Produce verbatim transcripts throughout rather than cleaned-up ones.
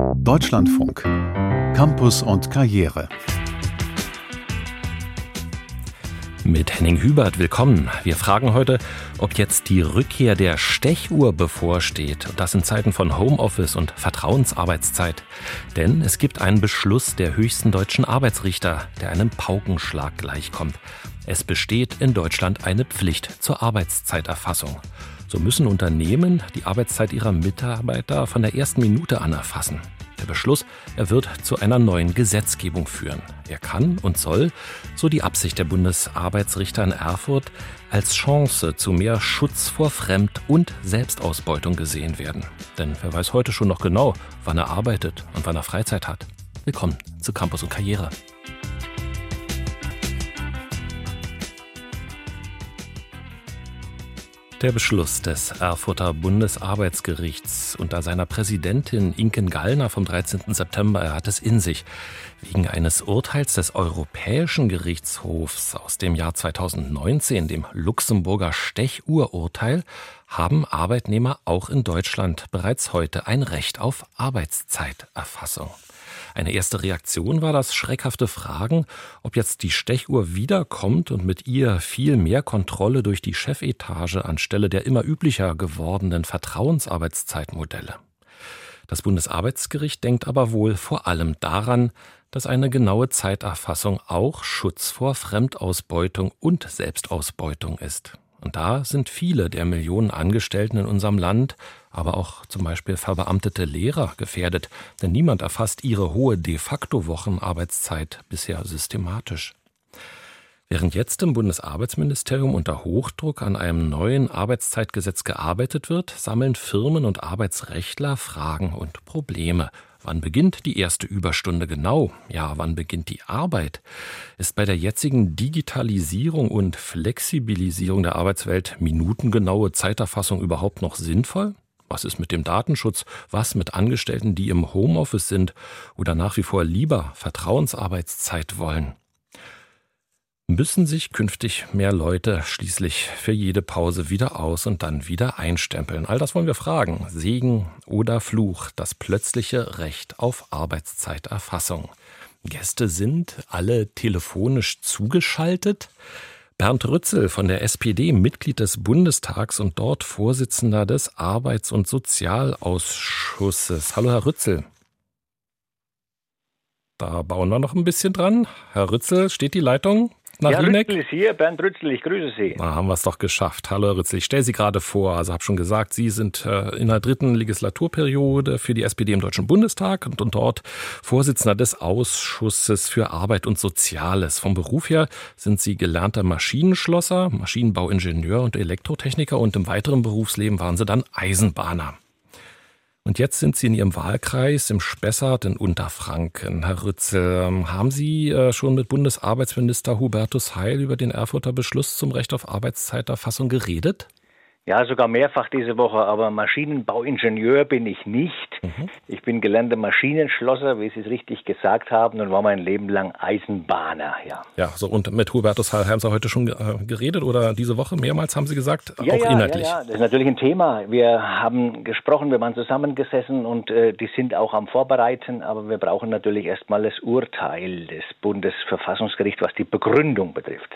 Deutschlandfunk. Campus und Karriere. Mit Henning Hubert, willkommen. Wir fragen heute, ob jetzt die Rückkehr der Stechuhr bevorsteht. Und das in Zeiten von Homeoffice und Vertrauensarbeitszeit. Denn es gibt einen Beschluss der höchsten deutschen Arbeitsrichter, der einem Paukenschlag gleichkommt. Es besteht in Deutschland eine Pflicht zur Arbeitszeiterfassung. So müssen Unternehmen die Arbeitszeit ihrer Mitarbeiter von der ersten Minute an erfassen. Der Beschluss, er wird zu einer neuen Gesetzgebung führen. Er kann und soll, so die Absicht der Bundesarbeitsrichter in Erfurt, als Chance zu mehr Schutz vor Fremd- und Selbstausbeutung gesehen werden. Denn wer weiß heute schon noch genau, wann er arbeitet und wann er Freizeit hat. Willkommen zu Campus und Karriere. Der Beschluss des Erfurter Bundesarbeitsgerichts unter seiner Präsidentin Inken Gallner vom dreizehnten September, er hat es in sich. Wegen eines Urteils des Europäischen Gerichtshofs aus dem Jahr zweitausendneunzehn, dem Luxemburger Stechuhrurteil, haben Arbeitnehmer auch in Deutschland bereits heute ein Recht auf Arbeitszeiterfassung. Eine erste Reaktion war das schreckhafte Fragen, ob jetzt die Stechuhr wiederkommt und mit ihr viel mehr Kontrolle durch die Chefetage anstelle der immer üblicher gewordenen Vertrauensarbeitszeitmodelle. Das Bundesarbeitsgericht denkt aber wohl vor allem daran, dass eine genaue Zeiterfassung auch Schutz vor Fremdausbeutung und Selbstausbeutung ist. Und da sind viele der Millionen Angestellten in unserem Land, aber auch zum Beispiel verbeamtete Lehrer gefährdet, denn niemand erfasst ihre hohe de facto Wochenarbeitszeit bisher systematisch. Während jetzt im Bundesarbeitsministerium unter Hochdruck an einem neuen Arbeitszeitgesetz gearbeitet wird, sammeln Firmen und Arbeitsrechtler Fragen und Probleme. Wann beginnt die erste Überstunde genau? Ja, wann beginnt die Arbeit? Ist bei der jetzigen Digitalisierung und Flexibilisierung der Arbeitswelt minutengenaue Zeiterfassung überhaupt noch sinnvoll? Was ist mit dem Datenschutz? Was mit Angestellten, die im Homeoffice sind oder nach wie vor lieber Vertrauensarbeitszeit wollen? Müssen sich künftig mehr Leute schließlich für jede Pause wieder aus und dann wieder einstempeln? All das wollen wir fragen. Segen oder Fluch, das plötzliche Recht auf Arbeitszeiterfassung. Gäste sind alle telefonisch zugeschaltet. Bernd Rützel von der S P D, Mitglied des Bundestags und dort Vorsitzender des Arbeits- und Sozialausschusses. Hallo, Herr Rützel. Da bauen wir noch ein bisschen dran. Herr Rützel, steht die Leitung? Nach ja, Lüneck? Rützel ist hier, Bernd Rützel, ich grüße Sie. Na, haben wir es doch geschafft. Hallo Herr Rützel, ich stelle Sie gerade vor, also habe schon gesagt, Sie sind äh, in der dritten Legislaturperiode für die S P D im Deutschen Bundestag und, und dort Vorsitzender des Ausschusses für Arbeit und Soziales. Vom Beruf her sind Sie gelernter Maschinenschlosser, Maschinenbauingenieur und Elektrotechniker und im weiteren Berufsleben waren Sie dann Eisenbahner. Und jetzt sind Sie in Ihrem Wahlkreis im Spessart in Unterfranken. Herr Rützel, haben Sie schon mit Bundesarbeitsminister Hubertus Heil über den Erfurter Beschluss zum Recht auf Arbeitszeiterfassung geredet? Ja, sogar mehrfach diese Woche, aber Maschinenbauingenieur bin ich nicht. Mhm. Ich bin gelernter Maschinenschlosser, wie Sie es richtig gesagt haben, und war mein Leben lang Eisenbahner. Ja, ja so und mit Hubertus Heil haben Sie heute schon geredet oder diese Woche mehrmals, haben Sie gesagt, ja, auch ja, inhaltlich? Ja, ja, das ist natürlich ein Thema. Wir haben gesprochen, wir waren zusammengesessen und äh, die sind auch am Vorbereiten, aber wir brauchen natürlich erstmal das Urteil des Bundesverfassungsgerichts, was die Begründung betrifft.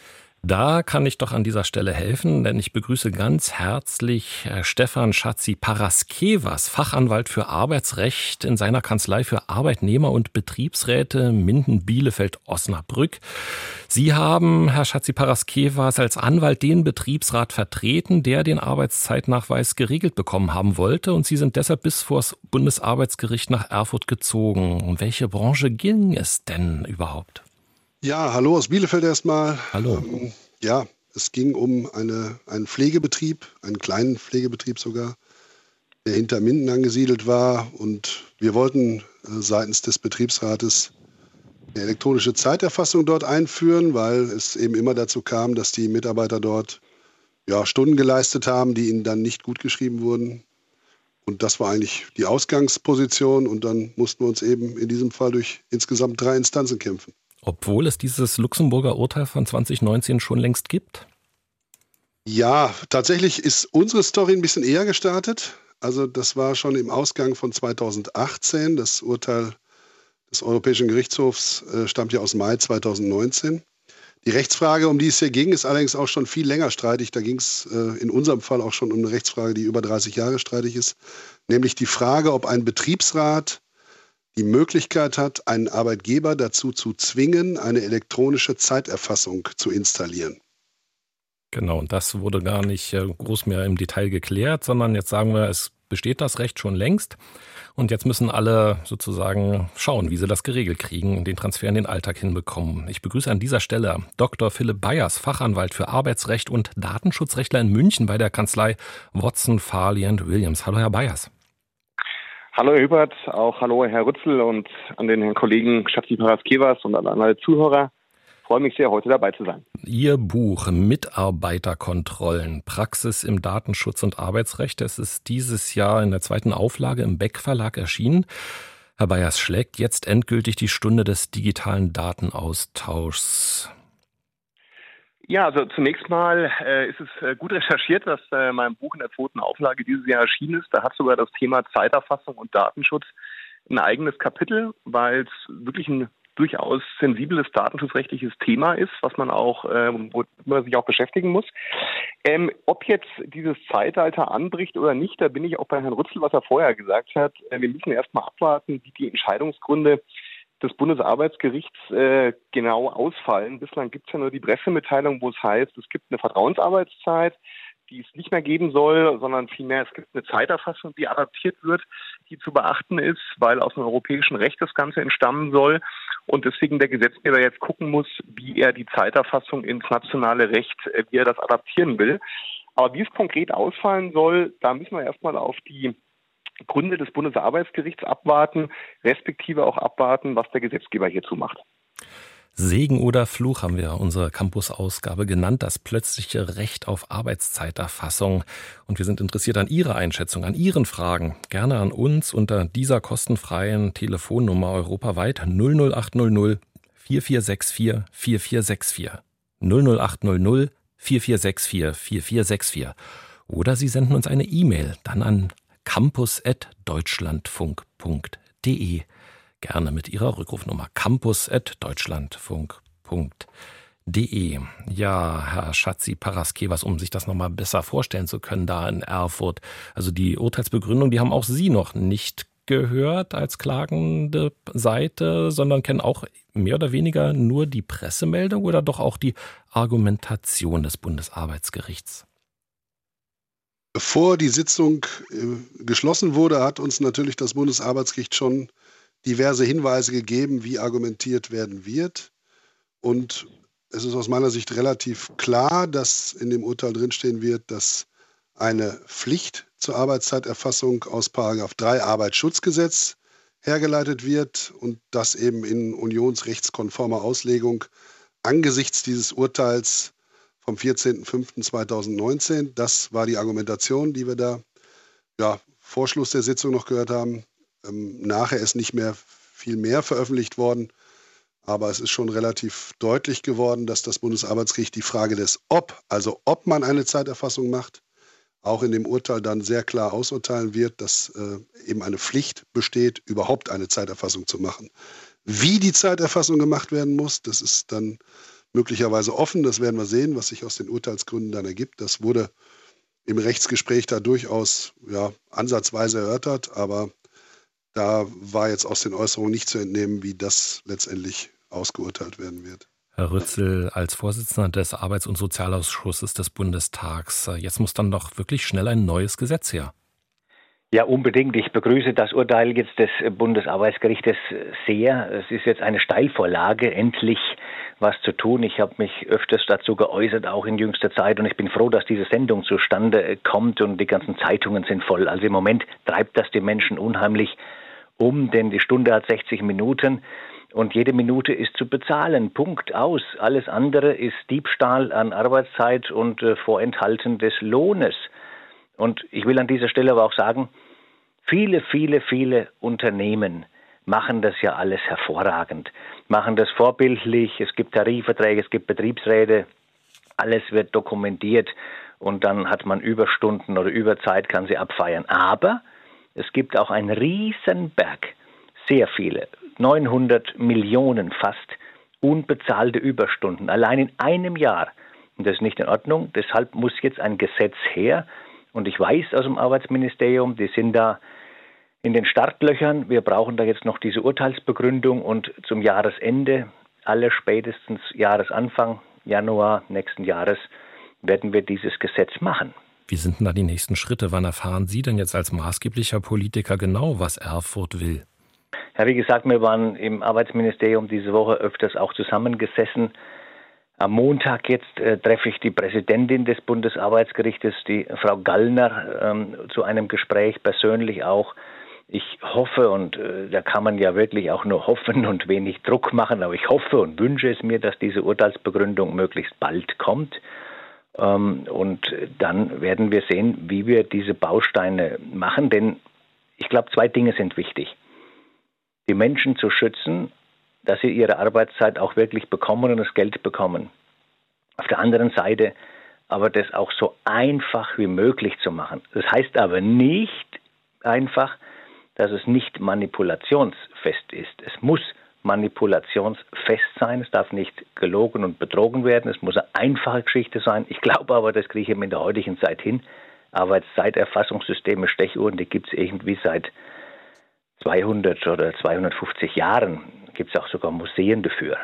Da kann ich doch an dieser Stelle helfen, denn ich begrüße ganz herzlich Stefan Schatziparaskewas, Fachanwalt für Arbeitsrecht in seiner Kanzlei für Arbeitnehmer und Betriebsräte Minden, Bielefeld, Osnabrück. Sie haben, Herr Schatziparaskewas, als Anwalt den Betriebsrat vertreten, der den Arbeitszeitnachweis geregelt bekommen haben wollte, und Sie sind deshalb bis vor das Bundesarbeitsgericht nach Erfurt gezogen. Um welche Branche ging es denn überhaupt? Ja, hallo aus Bielefeld erstmal. Hallo. Ähm, ja, es ging um eine, einen Pflegebetrieb, einen kleinen Pflegebetrieb sogar, der hinter Minden angesiedelt war. Und wir wollten äh, seitens des Betriebsrates eine elektronische Zeiterfassung dort einführen, weil es eben immer dazu kam, dass die Mitarbeiter dort ja, Stunden geleistet haben, die ihnen dann nicht gut geschrieben wurden. Und das war eigentlich die Ausgangsposition. Und dann mussten wir uns eben in diesem Fall durch insgesamt drei Instanzen kämpfen. Obwohl es dieses Luxemburger Urteil von zwanzig neunzehn schon längst gibt? Ja, tatsächlich ist unsere Story ein bisschen eher gestartet. Also das war schon im Ausgang von zweitausendachtzehn. Das Urteil des Europäischen Gerichtshofs äh, stammt ja aus Mai zweitausendneunzehn. Die Rechtsfrage, um die es hier ging, ist allerdings auch schon viel länger streitig. Da ging es äh, in unserem Fall auch schon um eine Rechtsfrage, die über dreißig Jahre streitig ist. Nämlich die Frage, ob ein Betriebsrat die Möglichkeit hat, einen Arbeitgeber dazu zu zwingen, eine elektronische Zeiterfassung zu installieren. Genau, und das wurde gar nicht groß mehr im Detail geklärt, sondern jetzt sagen wir, es besteht das Recht schon längst. Und jetzt müssen alle sozusagen schauen, wie sie das geregelt kriegen, den Transfer in den Alltag hinbekommen. Ich begrüße an dieser Stelle Doktor Philipp Beyers, Fachanwalt für Arbeitsrecht und Datenschutzrechtler in München bei der Kanzlei Watson, Farley and Williams. Hallo, Herr Beyers. Hallo, Herr Hübert, auch hallo, Herr Rützel und an den Herrn Kollegen Schatzi Paraskevas und an alle Zuhörer. Ich freue mich sehr, heute dabei zu sein. Ihr Buch Mitarbeiterkontrollen, Praxis im Datenschutz und Arbeitsrecht, es ist dieses Jahr in der zweiten Auflage im Beck Verlag erschienen. Herr Beyers, schlägt jetzt endgültig die Stunde des digitalen Datenaustauschs? Ja, also zunächst mal äh, ist es äh, gut recherchiert, dass äh, mein Buch in der zweiten Auflage dieses Jahr erschienen ist. Da hat sogar das Thema Zeiterfassung und Datenschutz ein eigenes Kapitel, weil es wirklich ein durchaus sensibles datenschutzrechtliches Thema ist, was man auch, äh, wo man sich auch beschäftigen muss. Ähm, ob jetzt dieses Zeitalter anbricht oder nicht, da bin ich auch bei Herrn Rützel, was er vorher gesagt hat. Äh, wir müssen erstmal abwarten, wie die Entscheidungsgründe des Bundesarbeitsgerichts äh, genau ausfallen. Bislang gibt es ja nur die Pressemitteilung, wo es heißt, es gibt eine Vertrauensarbeitszeit, die es nicht mehr geben soll, sondern vielmehr es gibt eine Zeiterfassung, die adaptiert wird, die zu beachten ist, weil aus dem europäischen Recht das Ganze entstammen soll und deswegen der Gesetzgeber jetzt gucken muss, wie er die Zeiterfassung ins nationale Recht, wie er das adaptieren will. Aber wie es konkret ausfallen soll, da müssen wir erstmal auf die Gründe des Bundesarbeitsgerichts abwarten, respektive auch abwarten, was der Gesetzgeber hierzu macht. Segen oder Fluch haben wir unsere Campus-Ausgabe genannt, das plötzliche Recht auf Arbeitszeiterfassung. Und wir sind interessiert an Ihrer Einschätzung, an Ihren Fragen. Gerne an uns unter dieser kostenfreien Telefonnummer europaweit null null acht null null vier vier sechs vier vier vier sechs vier. null null acht null null vier vier sechs vier vier vier sechs vier. Oder Sie senden uns eine E-Mail, dann an campus at deutschlandfunk punkt de. Gerne mit Ihrer Rückrufnummer campus at deutschlandfunk punkt de. Ja, Herr Schatzi Paraskevas, um sich das nochmal besser vorstellen zu können, da in Erfurt. Also die Urteilsbegründung, die haben auch Sie noch nicht gehört als klagende Seite, sondern kennen auch mehr oder weniger nur die Pressemeldung oder doch auch die Argumentation des Bundesarbeitsgerichts? Bevor die Sitzung äh, geschlossen wurde, hat uns natürlich das Bundesarbeitsgericht schon diverse Hinweise gegeben, wie argumentiert werden wird. Und es ist aus meiner Sicht relativ klar, dass in dem Urteil drinstehen wird, dass eine Pflicht zur Arbeitszeiterfassung aus Paragraph drei Arbeitsschutzgesetz hergeleitet wird und das eben in unionsrechtskonformer Auslegung angesichts dieses Urteils vom vierzehnten fünften zweitausendneunzehn. Das war die Argumentation, die wir da ja, vor Schluss der Sitzung noch gehört haben. Ähm, nachher ist nicht mehr viel mehr veröffentlicht worden, aber es ist schon relativ deutlich geworden, dass das Bundesarbeitsgericht die Frage des Ob, also ob man eine Zeiterfassung macht, auch in dem Urteil dann sehr klar ausurteilen wird, dass äh, eben eine Pflicht besteht, überhaupt eine Zeiterfassung zu machen. Wie die Zeiterfassung gemacht werden muss, das ist dann möglicherweise offen, das werden wir sehen, was sich aus den Urteilsgründen dann ergibt. Das wurde im Rechtsgespräch da durchaus ja, ansatzweise erörtert, aber da war jetzt aus den Äußerungen nicht zu entnehmen, wie das letztendlich ausgeurteilt werden wird. Herr Rützel, als Vorsitzender des Arbeits- und Sozialausschusses des Bundestags, jetzt muss dann doch wirklich schnell ein neues Gesetz her. Ja, unbedingt. Ich begrüße das Urteil jetzt des Bundesarbeitsgerichtes sehr. Es ist jetzt eine Steilvorlage, endlich was zu tun. Ich habe mich öfters dazu geäußert, auch in jüngster Zeit. Und ich bin froh, dass diese Sendung zustande kommt und die ganzen Zeitungen sind voll. Also im Moment treibt das die Menschen unheimlich um, denn die Stunde hat sechzig Minuten. Und jede Minute ist zu bezahlen. Punkt, aus. Alles andere ist Diebstahl an Arbeitszeit und äh, Vorenthalten des Lohnes. Und ich will an dieser Stelle aber auch sagen, viele, viele, viele Unternehmen machen das ja alles hervorragend, machen das vorbildlich. Es gibt Tarifverträge, es gibt Betriebsräte, alles wird dokumentiert. und dann hat man Überstunden oder Überzeit, kann sie abfeiern. Aber es gibt auch einen Riesenberg, sehr viele, neunhundert Millionen fast, unbezahlte Überstunden, allein in einem Jahr. Und das ist nicht in Ordnung, deshalb muss jetzt ein Gesetz her. Und ich weiß aus dem Arbeitsministerium, die sind da in den Startlöchern. Wir brauchen da jetzt noch diese Urteilsbegründung und zum Jahresende, alle spätestens Jahresanfang, Januar nächsten Jahres, werden wir dieses Gesetz machen. Wie sind denn da die nächsten Schritte? Wann erfahren Sie denn jetzt als maßgeblicher Politiker genau, was Erfurt will? Ja, wie gesagt, wir waren im Arbeitsministerium diese Woche öfters auch zusammengesessen. Am Montag jetzt äh, treffe ich die Präsidentin des Bundesarbeitsgerichtes, die Frau Gallner, ähm, zu einem Gespräch persönlich auch. Ich hoffe, und äh, da kann man ja wirklich auch nur hoffen und wenig Druck machen, aber ich hoffe und wünsche es mir, dass diese Urteilsbegründung möglichst bald kommt. Ähm, und dann werden wir sehen, wie wir diese Bausteine machen, denn ich glaube, zwei Dinge sind wichtig. Die Menschen zu schützen, dass sie ihre Arbeitszeit auch wirklich bekommen und das Geld bekommen. Auf der anderen Seite aber das auch so einfach wie möglich zu machen. Das heißt aber nicht einfach, dass es nicht manipulationsfest ist. Es muss manipulationsfest sein, es darf nicht gelogen und betrogen werden, es muss eine einfache Geschichte sein. Ich glaube aber, das kriege ich in der heutigen Zeit hin. Arbeitszeiterfassungssysteme, Stechuhren, die gibt es irgendwie seit zweihundert oder zweihundertfünfzig Jahren. Gibt es auch sogar Museen dafür.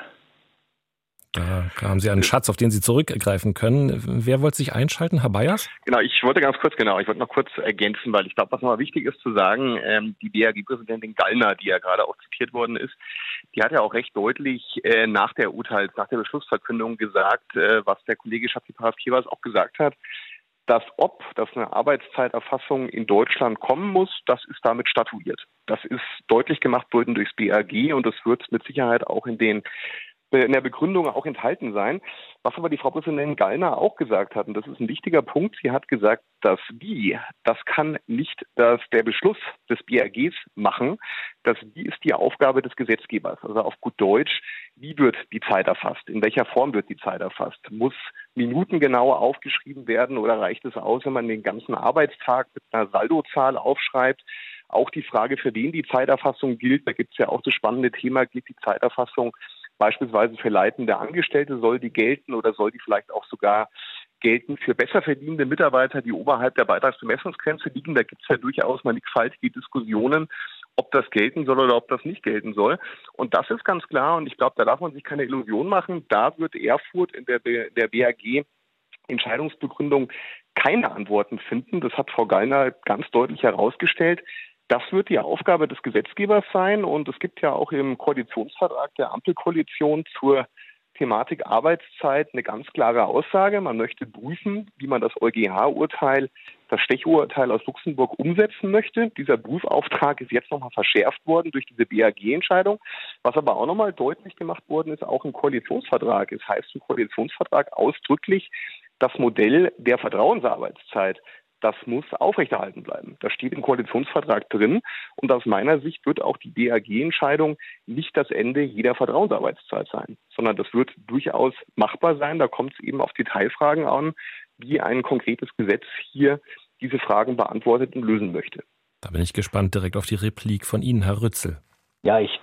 Da haben Sie einen Schatz, auf den Sie zurückgreifen können. Wer wollte sich einschalten, Herr Bayers? Genau, ich wollte ganz kurz, genau, ich wollte noch kurz ergänzen, weil ich glaube, was nochmal wichtig ist zu sagen, ähm, die B A G-Präsidentin Gallner, die ja gerade auch zitiert worden ist, die hat ja auch recht deutlich äh, nach der Urteils-, nach der Beschlussverkündung gesagt, äh, was der Kollege Schatzi-Paraskevas auch gesagt hat, dass ob, dass eine Arbeitszeiterfassung in Deutschland kommen muss, das ist damit statuiert. Das ist deutlich gemacht worden durchs B A G und das wird mit Sicherheit auch in den in der Begründung auch enthalten sein. Was aber die Frau Präsidentin Gallner auch gesagt hat, und das ist ein wichtiger Punkt, sie hat gesagt, dass Wie, das kann nicht das, der Beschluss des B A Gs machen, das Wie ist die Aufgabe des Gesetzgebers. Also auf gut Deutsch, wie wird die Zeit erfasst? In welcher Form wird die Zeit erfasst? Muss minutengenau aufgeschrieben werden oder reicht es aus, wenn man den ganzen Arbeitstag mit einer Saldozahl aufschreibt? Auch die Frage, für wen die Zeiterfassung gilt, da gibt es ja auch das spannende Thema, gilt die Zeiterfassung beispielsweise für leitende Angestellte, soll die gelten oder soll die vielleicht auch sogar gelten für besser verdienende Mitarbeiter, die oberhalb der Beitragsbemessungsgrenze liegen? Da gibt es ja durchaus mannigfaltige Diskussionen, ob das gelten soll oder ob das nicht gelten soll. Und das ist ganz klar, und ich glaube, da darf man sich keine Illusion machen, da wird Erfurt in der, der B A G-Entscheidungsbegründung keine Antworten finden. Das hat Frau Gallner ganz deutlich herausgestellt. Das wird die Aufgabe des Gesetzgebers sein und es gibt ja auch im Koalitionsvertrag der Ampelkoalition zur Thematik Arbeitszeit eine ganz klare Aussage. Man möchte prüfen, wie man das EuGH-Urteil, das Stechuhrurteil aus Luxemburg umsetzen möchte. Dieser Prüfauftrag ist jetzt nochmal verschärft worden durch diese B A G-Entscheidung. Was aber auch nochmal deutlich gemacht worden ist, auch im Koalitionsvertrag. Es heißt im Koalitionsvertrag ausdrücklich, das Modell der Vertrauensarbeitszeit, das muss aufrechterhalten bleiben. Das steht im Koalitionsvertrag drin und aus meiner Sicht wird auch die B A G-Entscheidung nicht das Ende jeder Vertrauensarbeitszeit sein, sondern das wird durchaus machbar sein. Da kommt es eben auf Detailfragen an, wie ein konkretes Gesetz hier diese Fragen beantwortet und lösen möchte. Da bin ich gespannt direkt auf die Replik von Ihnen, Herr Rützel. Ja, ich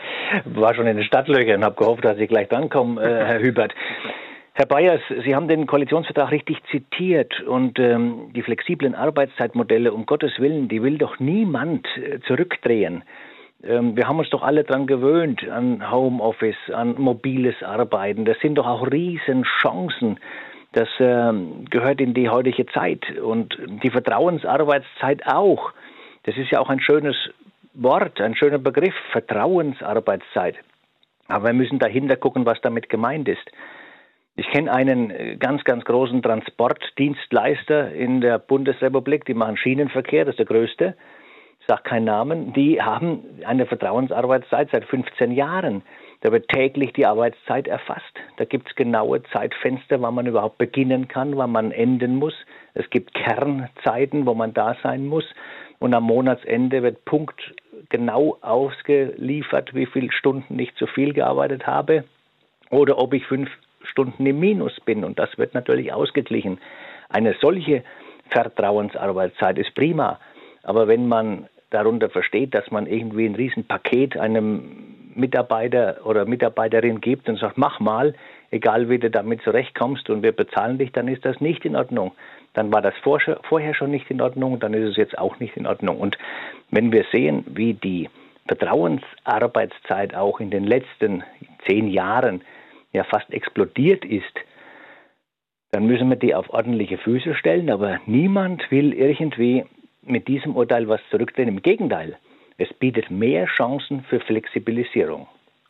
war schon in den Stadtlöchern und habe gehofft, dass Sie gleich drankommen, äh, Herr Hübert. Herr Bayers, Sie haben den Koalitionsvertrag richtig zitiert und ähm, die flexiblen Arbeitszeitmodelle, um Gottes Willen, die will doch niemand äh, zurückdrehen. Ähm, wir haben uns doch alle dran gewöhnt, an Homeoffice, an mobiles Arbeiten. Das sind doch auch Riesenchancen. Das äh, gehört in die heutige Zeit und die Vertrauensarbeitszeit auch. Das ist ja auch ein schönes Wort, ein schöner Begriff, Vertrauensarbeitszeit. Aber wir müssen dahinter gucken, was damit gemeint ist. Ich kenne einen ganz, ganz großen Transportdienstleister in der Bundesrepublik, die machen Schienenverkehr, das ist der größte, ich sage keinen Namen, die haben eine Vertrauensarbeitszeit seit fünfzehn Jahren. Da wird täglich die Arbeitszeit erfasst. Da gibt es genaue Zeitfenster, wann man überhaupt beginnen kann, wann man enden muss. Es gibt Kernzeiten, wo man da sein muss. Und am Monatsende wird punktgenau ausgeliefert, wie viele Stunden ich zu viel gearbeitet habe oder ob ich fünf Stunden im Minus bin und das wird natürlich ausgeglichen. Eine solche Vertrauensarbeitszeit ist prima. Aber wenn man darunter versteht, dass man irgendwie ein Riesenpaket einem Mitarbeiter oder Mitarbeiterin gibt und sagt, mach mal, egal wie du damit zurechtkommst und wir bezahlen dich, dann ist das nicht in Ordnung. Dann war das vorher schon nicht in Ordnung, dann ist es jetzt auch nicht in Ordnung. Und wenn wir sehen, wie die Vertrauensarbeitszeit auch in den letzten zehn Jahren ja fast explodiert ist, dann müssen wir die auf ordentliche Füße stellen. Aber niemand will irgendwie mit diesem Urteil was zurückdrehen. Im Gegenteil, es bietet mehr Chancen für Flexibilisierung.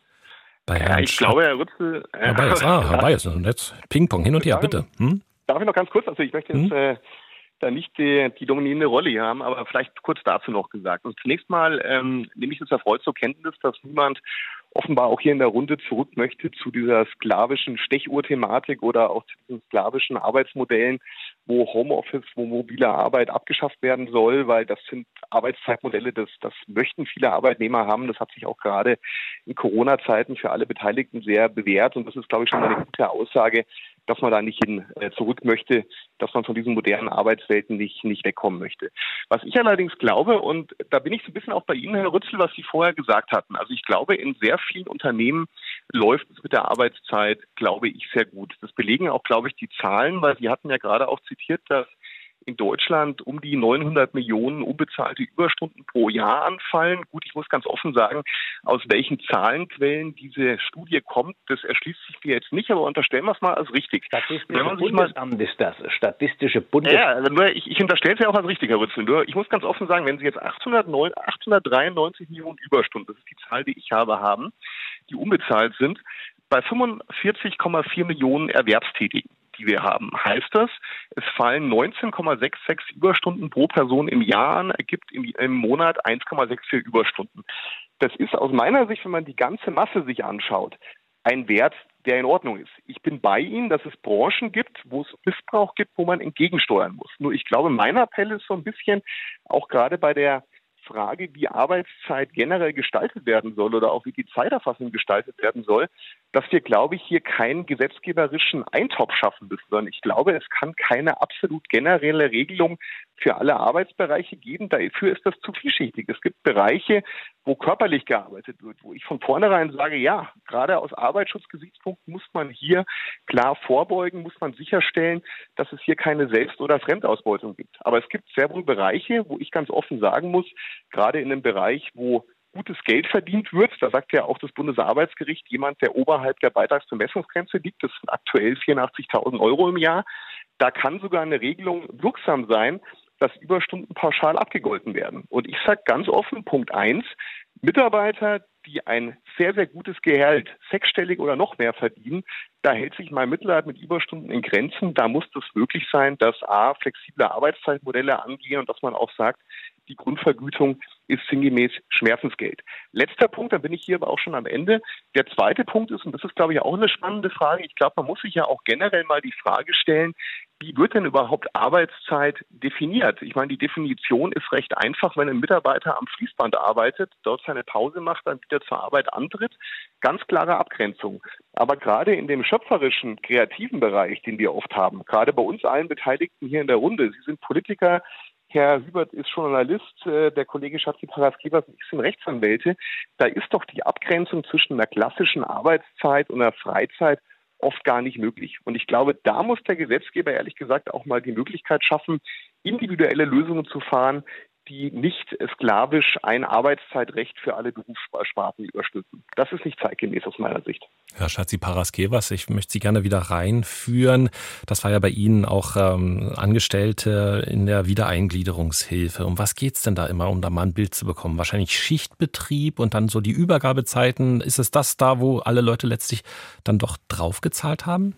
Bei ja, ich Schapp. glaube, Herr Rützel... Äh, Herr Bayers, ah, Herr Bayers, jetzt Ping-Pong, hin und her, bitte. Hm? Darf ich noch ganz kurz, also ich möchte jetzt... Hm? Äh, da nicht die, die dominierende Rolle hier haben, aber vielleicht kurz dazu noch gesagt. Und zunächst mal ähm, nehme ich es erfreut zur Kenntnis, dass niemand offenbar auch hier in der Runde zurück möchte zu dieser sklavischen Stechuhr-Thematik oder auch zu diesen sklavischen Arbeitsmodellen, wo Homeoffice, wo mobile Arbeit abgeschafft werden soll, weil das sind Arbeitszeitmodelle, das, das möchten viele Arbeitnehmer haben. Das hat sich auch gerade in Corona-Zeiten für alle Beteiligten sehr bewährt. Und das ist, glaube ich, schon mal eine gute Aussage, dass man da nicht hin äh, zurück möchte, dass man von diesen modernen Arbeitswelten nicht, nicht wegkommen möchte. Was ich allerdings glaube, und da bin ich so ein bisschen auch bei Ihnen, Herr Rützel, was Sie vorher gesagt hatten. Also ich glaube, in sehr vielen Unternehmen läuft es mit der Arbeitszeit, glaube ich, sehr gut. Das belegen auch, glaube ich, die Zahlen, weil Sie hatten ja gerade auch zitiert, dass in Deutschland um die neunhundert Millionen unbezahlte Überstunden pro Jahr anfallen. Gut, ich muss ganz offen sagen, aus welchen Zahlenquellen diese Studie kommt, das erschließt sich mir jetzt nicht, aber unterstellen wir es mal als richtig. Statistische Bundesamt ist das. Statistische Bundesamt. Ja, also nur, ich, ich unterstelle es ja auch als richtig, Herr Rützel. Nur, ich muss ganz offen sagen, wenn Sie jetzt achthundertdreiundneunzig Millionen Überstunden, das ist die Zahl, die ich habe, haben, die unbezahlt sind, bei fünfundvierzig Komma vier Millionen Erwerbstätigen, die wir haben, heißt das, es fallen neunzehn Komma sechsundsechzig Überstunden pro Person im Jahr an, ergibt im, im Monat eins Komma vierundsechzig Überstunden. Das ist aus meiner Sicht, wenn man die ganze Masse sich anschaut, ein Wert, der in Ordnung ist. Ich bin bei Ihnen, dass es Branchen gibt, wo es Missbrauch gibt, wo man entgegensteuern muss. Nur ich glaube, mein Appell ist so ein bisschen, auch gerade bei der Frage, wie Arbeitszeit generell gestaltet werden soll oder auch wie die Zeiterfassung gestaltet werden soll, dass wir, glaube ich, hier keinen gesetzgeberischen Eintopf schaffen müssen, sondern ich glaube, es kann keine absolut generelle Regelung für alle Arbeitsbereiche geben. Dafür ist das zu vielschichtig. Es gibt Bereiche, wo körperlich gearbeitet wird, wo ich von vornherein sage, ja, gerade aus Arbeitsschutzgesichtspunkten muss man hier klar vorbeugen, muss man sicherstellen, dass es hier keine Selbst- oder Fremdausbeutung gibt. Aber es gibt sehr wohl Bereiche, wo ich ganz offen sagen muss, gerade in einem Bereich, wo gutes Geld verdient wird, da sagt ja auch das Bundesarbeitsgericht, jemand, der oberhalb der Beitragsbemessungsgrenze liegt, das sind aktuell vierundachtzigtausend Euro im Jahr, da kann sogar eine Regelung wirksam sein, dass Überstunden pauschal abgegolten werden. Und ich sage ganz offen, Punkt eins, Mitarbeiter, die ein sehr, sehr gutes Gehalt, sechsstellig oder noch mehr verdienen, da hält sich mein Mitleid mit Überstunden in Grenzen. Da muss das möglich sein, dass A, flexible Arbeitszeitmodelle angehen und dass man auch sagt, die Grundvergütung ist sinngemäß Schmerzensgeld. Letzter Punkt, dann bin ich hier aber auch schon am Ende. Der zweite Punkt ist, und das ist, glaube ich, auch eine spannende Frage, ich glaube, man muss sich ja auch generell mal die Frage stellen, wie wird denn überhaupt Arbeitszeit definiert? Ich meine, die Definition ist recht einfach, wenn ein Mitarbeiter am Fließband arbeitet, dort seine Pause macht, dann wieder zur Arbeit antritt. Ganz klare Abgrenzung. Aber gerade in dem schöpferischen, kreativen Bereich, den wir oft haben, gerade bei uns allen Beteiligten hier in der Runde, Sie sind Politiker, Herr Hubert ist Journalist, der Kollege Schatzi-Paraskevas und ich sind Rechtsanwälte. Da ist doch die Abgrenzung zwischen einer klassischen Arbeitszeit und einer Freizeit oft gar nicht möglich. Und ich glaube, da muss der Gesetzgeber ehrlich gesagt auch mal die Möglichkeit schaffen, individuelle Lösungen zu fahren, die nicht sklavisch ein Arbeitszeitrecht für alle Berufssparten überstülpen. Das ist nicht zeitgemäß aus meiner Sicht. Herr Schatzi-Paraskevas, ich möchte Sie gerne wieder reinführen. Das war ja bei Ihnen auch ähm, Angestellte in der Wiedereingliederungshilfe. Um was geht's denn da immer, um da mal ein Bild zu bekommen? Wahrscheinlich Schichtbetrieb und dann so die Übergabezeiten. Ist es das da, wo alle Leute letztlich dann doch draufgezahlt haben?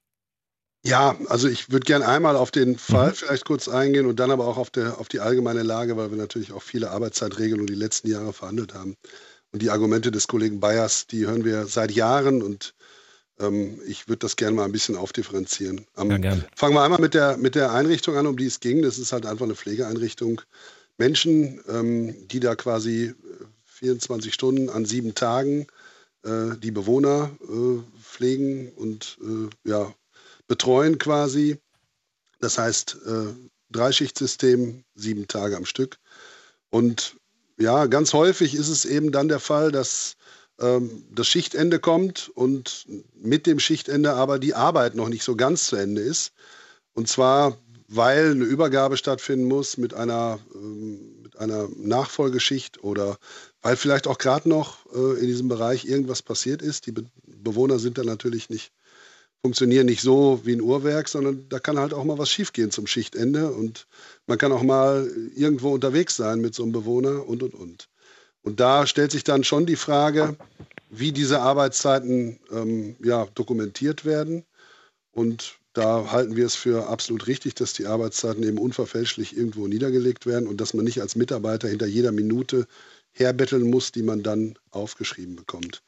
Ja, also ich würde gerne einmal auf den Fall mhm. vielleicht kurz eingehen und dann aber auch auf, der, auf die allgemeine Lage, weil wir natürlich auch viele Arbeitszeitregelungen die letzten Jahre verhandelt haben. Und die Argumente des Kollegen Bayers, die hören wir seit Jahren und ähm, ich würde das gerne mal ein bisschen aufdifferenzieren. Ähm, ja, gern. Fangen wir einmal mit der, mit der Einrichtung an, um die es ging. Das ist halt einfach eine Pflegeeinrichtung. Menschen, ähm, die da quasi vierundzwanzig Stunden an sieben Tagen äh, die Bewohner äh, pflegen und äh, ja, betreuen quasi. Das heißt, äh, Dreischichtsystem, sieben Tage am Stück. Und ja, ganz häufig ist es eben dann der Fall, dass ähm, das Schichtende kommt und mit dem Schichtende aber die Arbeit noch nicht so ganz zu Ende ist. Und zwar, weil eine Übergabe stattfinden muss mit einer, ähm, mit einer Nachfolgeschicht oder weil vielleicht auch gerade noch äh, in diesem Bereich irgendwas passiert ist. Die Be- Bewohner sind dann natürlich nicht, funktionieren nicht so wie ein Uhrwerk, sondern da kann halt auch mal was schiefgehen zum Schichtende und man kann auch mal irgendwo unterwegs sein mit so einem Bewohner und, und, und. Und da stellt sich dann schon die Frage, wie diese Arbeitszeiten ähm, ja, dokumentiert werden. Und da halten wir es für absolut richtig, dass die Arbeitszeiten eben unverfälschlich irgendwo niedergelegt werden und dass man nicht als Mitarbeiter hinter jeder Minute herbetteln muss, die man dann aufgeschrieben bekommt.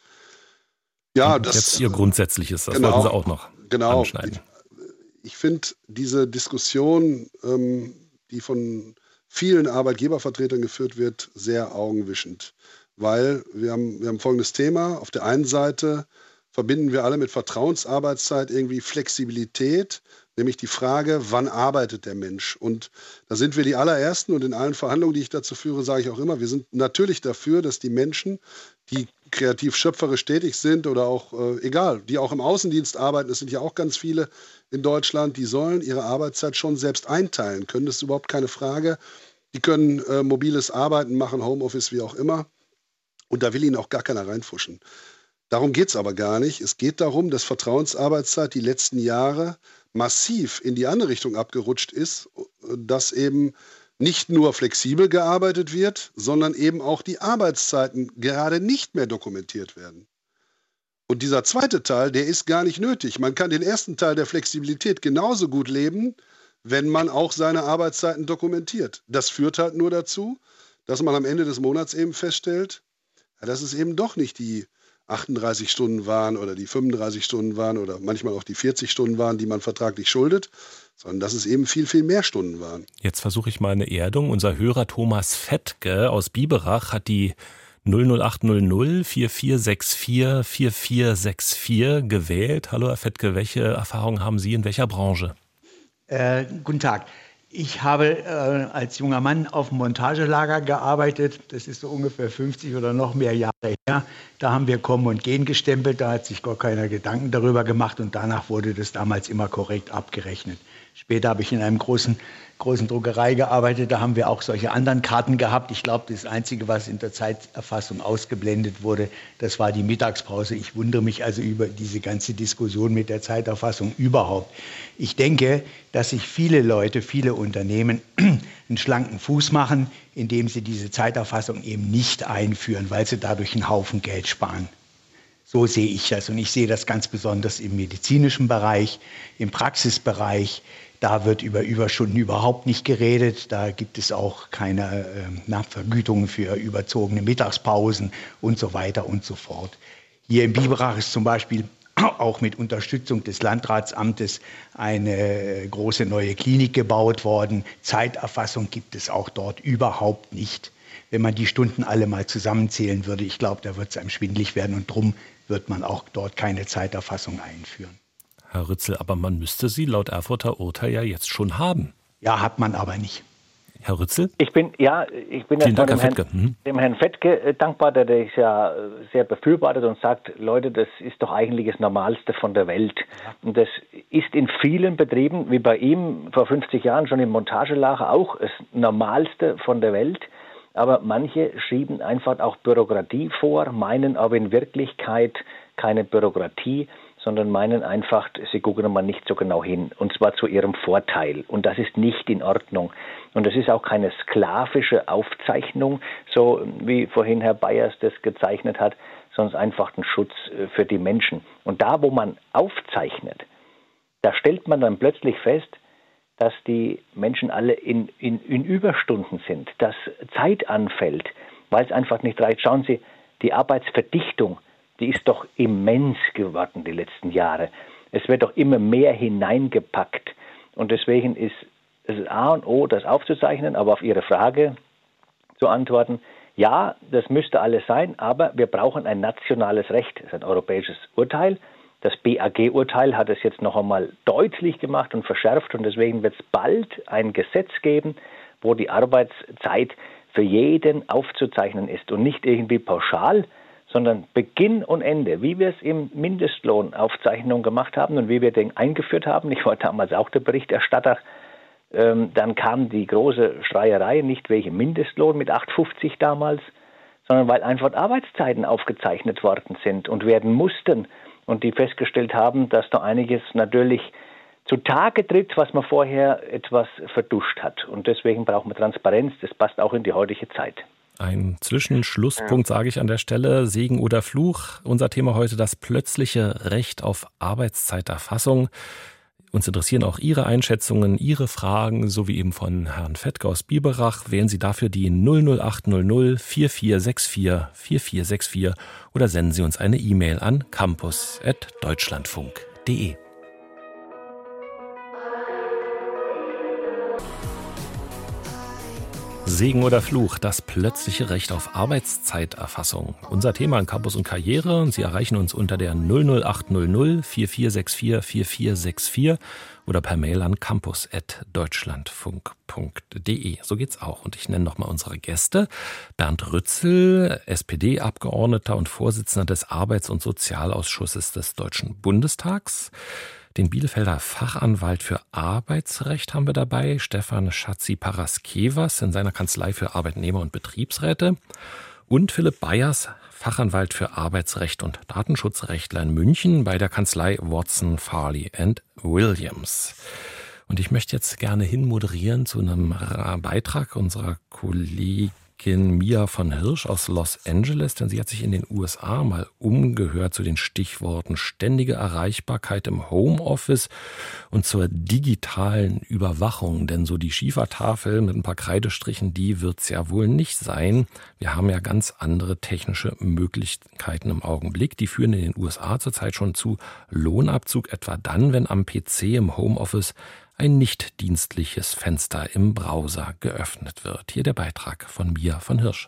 Ja, das, jetzt Ihr Grundsätzliches, das genau, wollten Sie auch noch genau. anschneiden. Ich, ich finde diese Diskussion, ähm, die von vielen Arbeitgebervertretern geführt wird, sehr augenwischend. Weil wir haben, wir haben folgendes Thema. Auf der einen Seite verbinden wir alle mit Vertrauensarbeitszeit irgendwie Flexibilität, nämlich die Frage, wann arbeitet der Mensch? Und da sind wir die allerersten und in allen Verhandlungen, die ich dazu führe, sage ich auch immer, wir sind natürlich dafür, dass die Menschen, die kreativ schöpferisch tätig sind oder auch, äh, egal, die auch im Außendienst arbeiten, es sind ja auch ganz viele in Deutschland, die sollen ihre Arbeitszeit schon selbst einteilen können. Das ist überhaupt keine Frage. Die können äh, mobiles Arbeiten machen, Homeoffice, wie auch immer. Und da will ihnen auch gar keiner reinfuschen. Darum geht es aber gar nicht. Es geht darum, dass Vertrauensarbeitszeit die letzten Jahre massiv in die andere Richtung abgerutscht ist, dass eben nicht nur flexibel gearbeitet wird, sondern eben auch die Arbeitszeiten gerade nicht mehr dokumentiert werden. Und dieser zweite Teil, der ist gar nicht nötig. Man kann den ersten Teil der Flexibilität genauso gut leben, wenn man auch seine Arbeitszeiten dokumentiert. Das führt halt nur dazu, dass man am Ende des Monats eben feststellt, ja, dass es eben doch nicht die achtunddreißig Stunden waren oder die fünfunddreißig Stunden waren oder manchmal auch die vierzig Stunden waren, die man vertraglich schuldet, sondern dass es eben viel, viel mehr Stunden waren. Jetzt versuche ich mal eine Erdung. Unser Hörer Thomas Fettke aus Biberach hat die null null acht null null vier vier sechs vier vier vier sechs vier gewählt. Hallo Herr Fettke, welche Erfahrungen haben Sie in welcher Branche? Äh, guten Tag. Ich habe äh, als junger Mann auf dem Montagelager gearbeitet. Das ist so ungefähr fünfzig oder noch mehr Jahre her. Da haben wir Kommen und Gehen gestempelt. Da hat sich gar keiner Gedanken darüber gemacht. Und danach wurde das damals immer korrekt abgerechnet. Später habe ich in einem großen, großen Druckerei gearbeitet. Da haben wir auch solche anderen Karten gehabt. Ich glaube, das Einzige, was in der Zeiterfassung ausgeblendet wurde, das war die Mittagspause. Ich wundere mich also über diese ganze Diskussion mit der Zeiterfassung überhaupt. Ich denke, dass sich viele Leute, viele Unternehmen einen schlanken Fuß machen, indem sie diese Zeiterfassung eben nicht einführen, weil sie dadurch einen Haufen Geld sparen. So sehe ich das. Und ich sehe das ganz besonders im medizinischen Bereich, im Praxisbereich. Da wird über Überstunden überhaupt nicht geredet. Da gibt es auch keine äh, Vergütungen für überzogene Mittagspausen und so weiter und so fort. Hier in Biberach ist zum Beispiel auch mit Unterstützung des Landratsamtes eine große neue Klinik gebaut worden. Zeiterfassung gibt es auch dort überhaupt nicht. Wenn man die Stunden alle mal zusammenzählen würde, ich glaube, da wird es einem schwindelig werden und drum wird man auch dort keine Zeiterfassung einführen. Herr Rützel, aber man müsste sie laut Erfurter Urteil ja jetzt schon haben. Ja, hat man aber nicht. Herr Rützel? Ich bin, ja, ich bin Vielen erstmal Dank, dem, Herr Herrn, Fettke. Mhm. dem Herrn Fettke äh, dankbar, der das ja sehr befürwortet und sagt, Leute, das ist doch eigentlich das Normalste von der Welt. Und das ist in vielen Betrieben, wie bei ihm vor fünfzig Jahren schon im Montagelager, auch das Normalste von der Welt. Aber manche schieben einfach auch Bürokratie vor, meinen aber in Wirklichkeit keine Bürokratie, sondern meinen einfach, sie gucken mal nicht so genau hin, und zwar zu ihrem Vorteil. Und das ist nicht in Ordnung. Und das ist auch keine sklavische Aufzeichnung, so wie vorhin Herr Bayers das gezeichnet hat, sondern einfach ein Schutz für die Menschen. Und da, wo man aufzeichnet, da stellt man dann plötzlich fest, dass die Menschen alle in, in, in Überstunden sind, dass Zeit anfällt, weil es einfach nicht reicht. Schauen Sie, die Arbeitsverdichtung, die ist doch immens geworden die letzten Jahre. Es wird doch immer mehr hineingepackt. Und deswegen ist es A und O, das aufzuzeichnen, aber auf Ihre Frage zu antworten, ja, das müsste alles sein, aber wir brauchen ein nationales Recht, das ist ein europäisches Urteil. Das B A G-Urteil hat es jetzt noch einmal deutlich gemacht und verschärft und deswegen wird es bald ein Gesetz geben, wo die Arbeitszeit für jeden aufzuzeichnen ist und nicht irgendwie pauschal, sondern Beginn und Ende, wie wir es im Mindestlohnaufzeichnung gemacht haben und wie wir den eingeführt haben. Ich war damals auch der Berichterstatter. Ähm, dann kam die große Schreierei, nicht welche Mindestlohn mit acht fünfzig damals, sondern weil einfach Arbeitszeiten aufgezeichnet worden sind und werden mussten und die festgestellt haben, dass da einiges natürlich zutage tritt, was man vorher etwas verduscht hat. Und deswegen brauchen wir Transparenz, das passt auch in die heutige Zeit. Ein Zwischenschlusspunkt sage ich an der Stelle, Segen oder Fluch. Unser Thema heute das plötzliche Recht auf Arbeitszeiterfassung. Uns interessieren auch Ihre Einschätzungen, Ihre Fragen, so wie eben von Herrn Fettke aus Biberach. Wählen Sie dafür die null null acht null null vier vier sechs vier vier vier sechs vier oder senden Sie uns eine E-Mail an campus at deutschlandfunk punkt de. Segen oder Fluch, das plötzliche Recht auf Arbeitszeiterfassung. Unser Thema in Campus und Karriere. Sie erreichen uns unter der null null acht null null vier vier sechs vier vier vier sechs vier oder per Mail an campus at deutschlandfunk punkt de. So geht's auch. Und ich nenne nochmal unsere Gäste. Bernd Rützel, S P D-Abgeordneter und Vorsitzender des Arbeits- und Sozialausschusses des Deutschen Bundestags. Den Bielefelder Fachanwalt für Arbeitsrecht haben wir dabei, Stefan Schatzi-Paraskevas in seiner Kanzlei für Arbeitnehmer- und Betriebsräte. Und Philipp Bayers, Fachanwalt für Arbeitsrecht und Datenschutzrechtler in München bei der Kanzlei Watson, Farley and Williams. Und ich möchte jetzt gerne hinmoderieren zu einem Beitrag unserer Kollegin Mia von Hirsch aus Los Angeles, denn sie hat sich in den U S A mal umgehört zu den Stichworten ständige Erreichbarkeit im Homeoffice und zur digitalen Überwachung. Denn so die Schiefertafel mit ein paar Kreidestrichen, die wird's ja wohl nicht sein. Wir haben ja ganz andere technische Möglichkeiten im Augenblick. Die führen in den U S A zurzeit schon zu Lohnabzug, etwa dann, wenn am P C im Homeoffice ein nicht dienstliches Fenster im Browser geöffnet wird. Hier der Beitrag von Mia von Hirsch.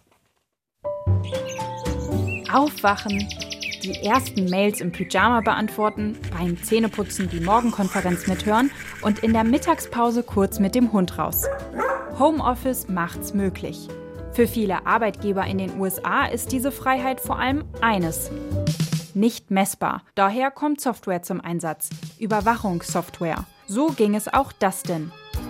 Aufwachen, die ersten Mails im Pyjama beantworten, beim Zähneputzen die Morgenkonferenz mithören und in der Mittagspause kurz mit dem Hund raus. Homeoffice macht's möglich. Für viele Arbeitgeber in den U S A ist diese Freiheit vor allem eines: nicht messbar. Daher kommt Software zum Einsatz. Überwachungssoftware. So ging es auch Dustin.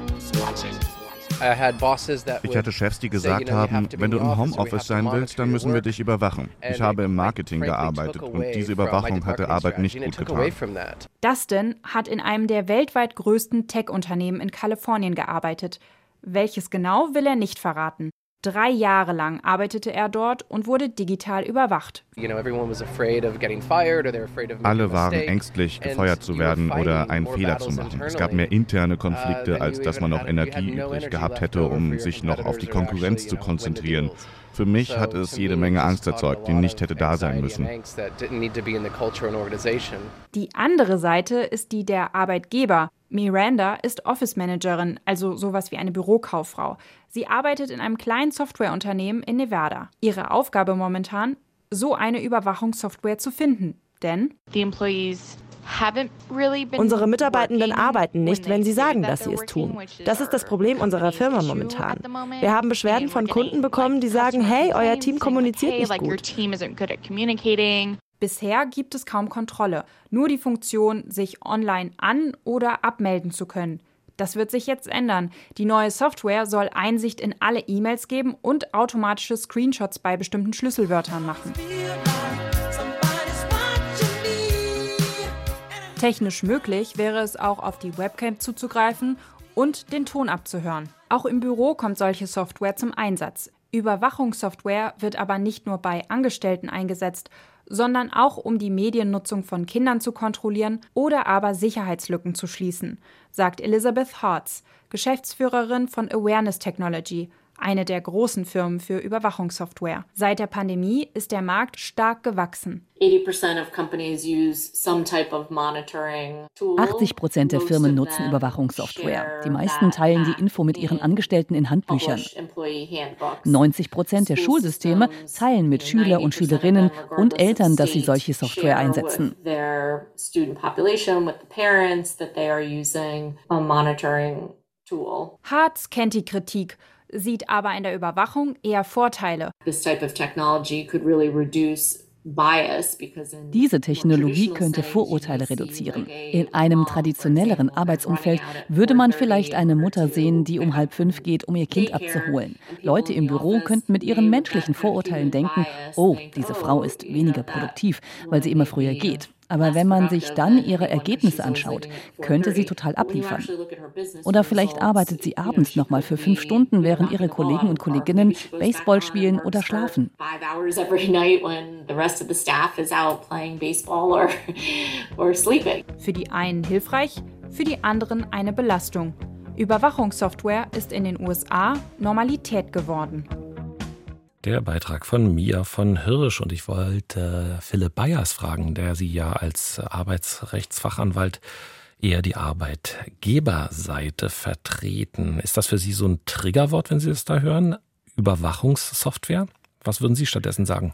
Ich hatte Chefs, die gesagt haben, wenn du im Homeoffice sein willst, dann müssen wir dich überwachen. Ich habe im Marketing gearbeitet und diese Überwachung hat der Arbeit nicht gut getan. Dustin hat in einem der weltweit größten Tech-Unternehmen in Kalifornien gearbeitet. Welches genau, will er nicht verraten. Drei Jahre lang arbeitete er dort und wurde digital überwacht. Alle waren ängstlich, gefeuert zu werden oder einen Fehler zu machen. Es gab mehr interne Konflikte, als dass man noch Energie übrig gehabt hätte, um sich noch auf die Konkurrenz zu konzentrieren. Für mich hat es jede Menge Angst erzeugt, die nicht hätte da sein müssen. Die andere Seite ist die der Arbeitgeber. Miranda ist Office-Managerin, also sowas wie eine Bürokauffrau. Sie arbeitet in einem kleinen Softwareunternehmen in Nevada. Ihre Aufgabe momentan, so eine Überwachungssoftware zu finden. Denn unsere Mitarbeitenden arbeiten nicht, wenn sie sagen, dass sie es tun. Das ist das Problem unserer Firma momentan. Wir haben Beschwerden von Kunden bekommen, die sagen, hey, euer Team kommuniziert nicht gut. Bisher gibt es kaum Kontrolle, nur die Funktion, sich online an- oder abmelden zu können. Das wird sich jetzt ändern. Die neue Software soll Einsicht in alle E-Mails geben und automatische Screenshots bei bestimmten Schlüsselwörtern machen. Technisch möglich wäre es auch, auf die Webcam zuzugreifen und den Ton abzuhören. Auch im Büro kommt solche Software zum Einsatz. Überwachungssoftware wird aber nicht nur bei Angestellten eingesetzt, sondern auch um die Mediennutzung von Kindern zu kontrollieren oder aber Sicherheitslücken zu schließen, sagt Elizabeth Hartz, Geschäftsführerin von Awareness Technology, eine der großen Firmen für Überwachungssoftware. Seit der Pandemie ist der Markt stark gewachsen. achtzig Prozent der Firmen nutzen Überwachungssoftware. Die meisten teilen die Info mit ihren Angestellten in Handbüchern. neunzig Prozent der Schulsysteme teilen mit Schüler und Schülerinnen und Eltern, dass sie solche Software einsetzen. Hartz kennt die Kritik, sieht aber in der Überwachung eher Vorteile. Diese Technologie könnte Vorurteile reduzieren. In einem traditionelleren Arbeitsumfeld würde man vielleicht eine Mutter sehen, die um halb fünf geht, um ihr Kind abzuholen. Leute im Büro könnten mit ihren menschlichen Vorurteilen denken, oh, diese Frau ist weniger produktiv, weil sie immer früher geht. Aber wenn man sich dann ihre Ergebnisse anschaut, könnte sie total abliefern. Oder vielleicht arbeitet sie abends nochmal für fünf Stunden, während ihre Kollegen und Kolleginnen Baseball spielen oder schlafen. Für die einen hilfreich, für die anderen eine Belastung. Überwachungssoftware ist in den U S A Normalität geworden. Der Beitrag von Mia von Hirsch, und ich wollte Philipp Bayers fragen, der Sie ja als Arbeitsrechtsfachanwalt eher die Arbeitgeberseite vertreten. Ist das für Sie so ein Triggerwort, wenn Sie das da hören? Überwachungssoftware? Was würden Sie stattdessen sagen?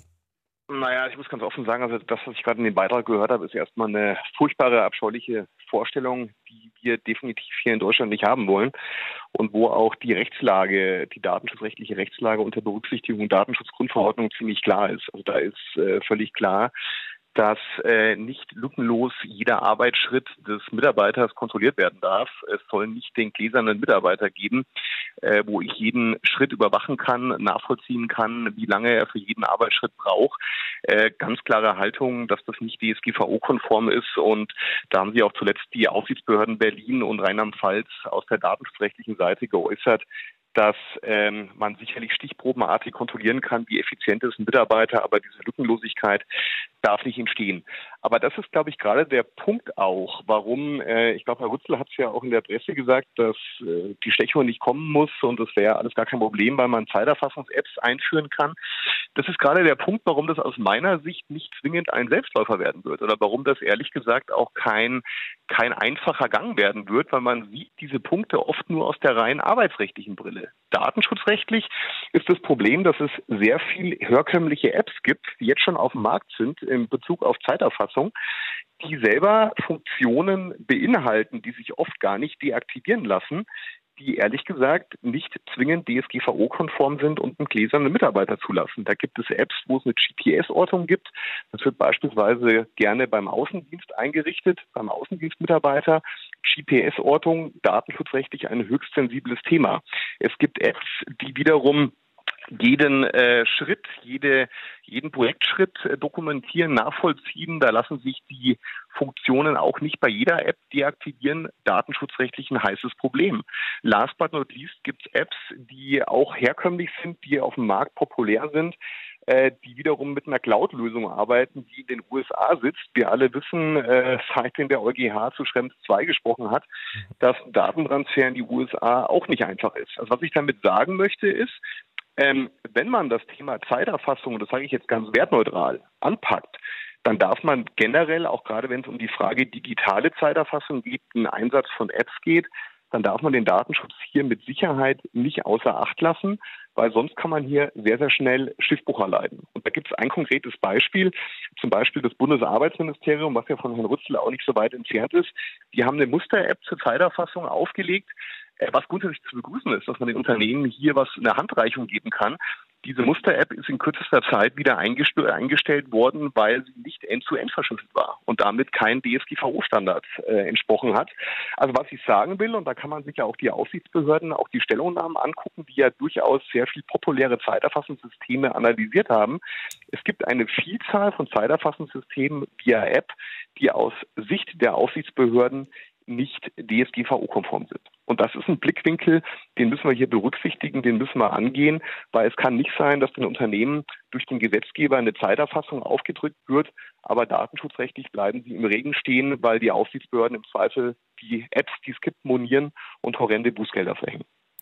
Naja, ich muss ganz offen sagen, also das, was ich gerade in dem Beitrag gehört habe, ist erstmal eine furchtbare, abscheuliche Vorstellung, die wir definitiv hier in Deutschland nicht haben wollen und wo auch die Rechtslage, die datenschutzrechtliche Rechtslage unter Berücksichtigung Datenschutzgrundverordnung ziemlich klar ist. Also da ist äh, völlig klar, dass äh, nicht lückenlos jeder Arbeitsschritt des Mitarbeiters kontrolliert werden darf. Es soll nicht den gläsernen Mitarbeiter geben, äh, wo ich jeden Schritt überwachen kann, nachvollziehen kann, wie lange er für jeden Arbeitsschritt braucht. Äh, ganz klare Haltung, dass das nicht D S G V O-konform ist. Und da haben sich auch zuletzt die Aufsichtsbehörden Berlin und Rheinland-Pfalz aus der datenschutzrechtlichen Seite geäußert, dass ähm, man sicherlich stichprobenartig kontrollieren kann, wie effizient ist ein Mitarbeiter, aber diese Lückenlosigkeit darf nicht entstehen. Aber das ist, glaube ich, gerade der Punkt auch, warum, äh, ich glaube, Herr Rützel hat es ja auch in der Presse gesagt, dass äh, die Stechung nicht kommen muss und das wäre alles gar kein Problem, weil man Zeiterfassungs-Apps einführen kann. Das ist gerade der Punkt, warum das aus meiner Sicht nicht zwingend ein Selbstläufer werden wird oder warum das ehrlich gesagt auch kein, kein einfacher Gang werden wird, weil man sieht diese Punkte oft nur aus der rein arbeitsrechtlichen Brille. Datenschutzrechtlich ist das Problem, dass es sehr viel herkömmliche Apps gibt, die jetzt schon auf dem Markt sind in Bezug auf Zeiterfassung, die selber Funktionen beinhalten, die sich oft gar nicht deaktivieren lassen, die ehrlich gesagt nicht zwingend D S G V O-konform sind und einen gläsernen Mitarbeiter zulassen. Da gibt es Apps, wo es eine G P S-Ortung gibt. Das wird beispielsweise gerne beim Außendienst eingerichtet, beim Außendienstmitarbeiter. G P S-Ortung, datenschutzrechtlich ein höchst sensibles Thema. Es gibt Apps, die wiederum jeden äh, Schritt, jede, jeden Projektschritt äh, dokumentieren, nachvollziehen. Da lassen sich die Funktionen auch nicht bei jeder App deaktivieren. Datenschutzrechtlich ein heißes Problem. Last but not least gibt es Apps, die auch herkömmlich sind, die auf dem Markt populär sind, äh, die wiederum mit einer Cloud-Lösung arbeiten, die in den U S A sitzt. Wir alle wissen, äh, seitdem der EuGH zu Schrems zwei gesprochen hat, dass ein Datentransfer in die U S A auch nicht einfach ist. Also was ich damit sagen möchte ist, Ähm, wenn man das Thema Zeiterfassung, und das sage ich jetzt ganz wertneutral, anpackt, dann darf man generell, auch gerade wenn es um die Frage digitale Zeiterfassung geht, einen Einsatz von Apps geht, dann darf man den Datenschutz hier mit Sicherheit nicht außer Acht lassen, weil sonst kann man hier sehr, sehr schnell Schiffbruch erleiden. Und da gibt es ein konkretes Beispiel, zum Beispiel das Bundesarbeitsministerium, was ja von Herrn Rützel auch nicht so weit entfernt ist. Die haben eine Muster-App zur Zeiterfassung aufgelegt, was grundsätzlich zu begrüßen ist, dass man den Unternehmen hier was eine Handreichung geben kann. Diese Muster-App ist in kürzester Zeit wieder eingest- eingestellt worden, weil sie nicht end-zu-end verschlüsselt war und damit kein D S G V O-Standard äh, entsprochen hat. Also was ich sagen will, und da kann man sich ja auch die Aufsichtsbehörden, auch die Stellungnahmen angucken, die ja durchaus sehr viel populäre Zeiterfassungssysteme analysiert haben. Es gibt eine Vielzahl von Zeiterfassungssystemen via App, die aus Sicht der Aufsichtsbehörden nicht D S G V O-konform sind. Und das ist ein Blickwinkel, den müssen wir hier berücksichtigen, den müssen wir angehen, weil es kann nicht sein, dass den Unternehmen durch den Gesetzgeber eine Zeiterfassung aufgedrückt wird, aber datenschutzrechtlich bleiben sie im Regen stehen, weil die Aufsichtsbehörden im Zweifel die Apps, die es gibt, monieren und horrende Bußgelder verhängen.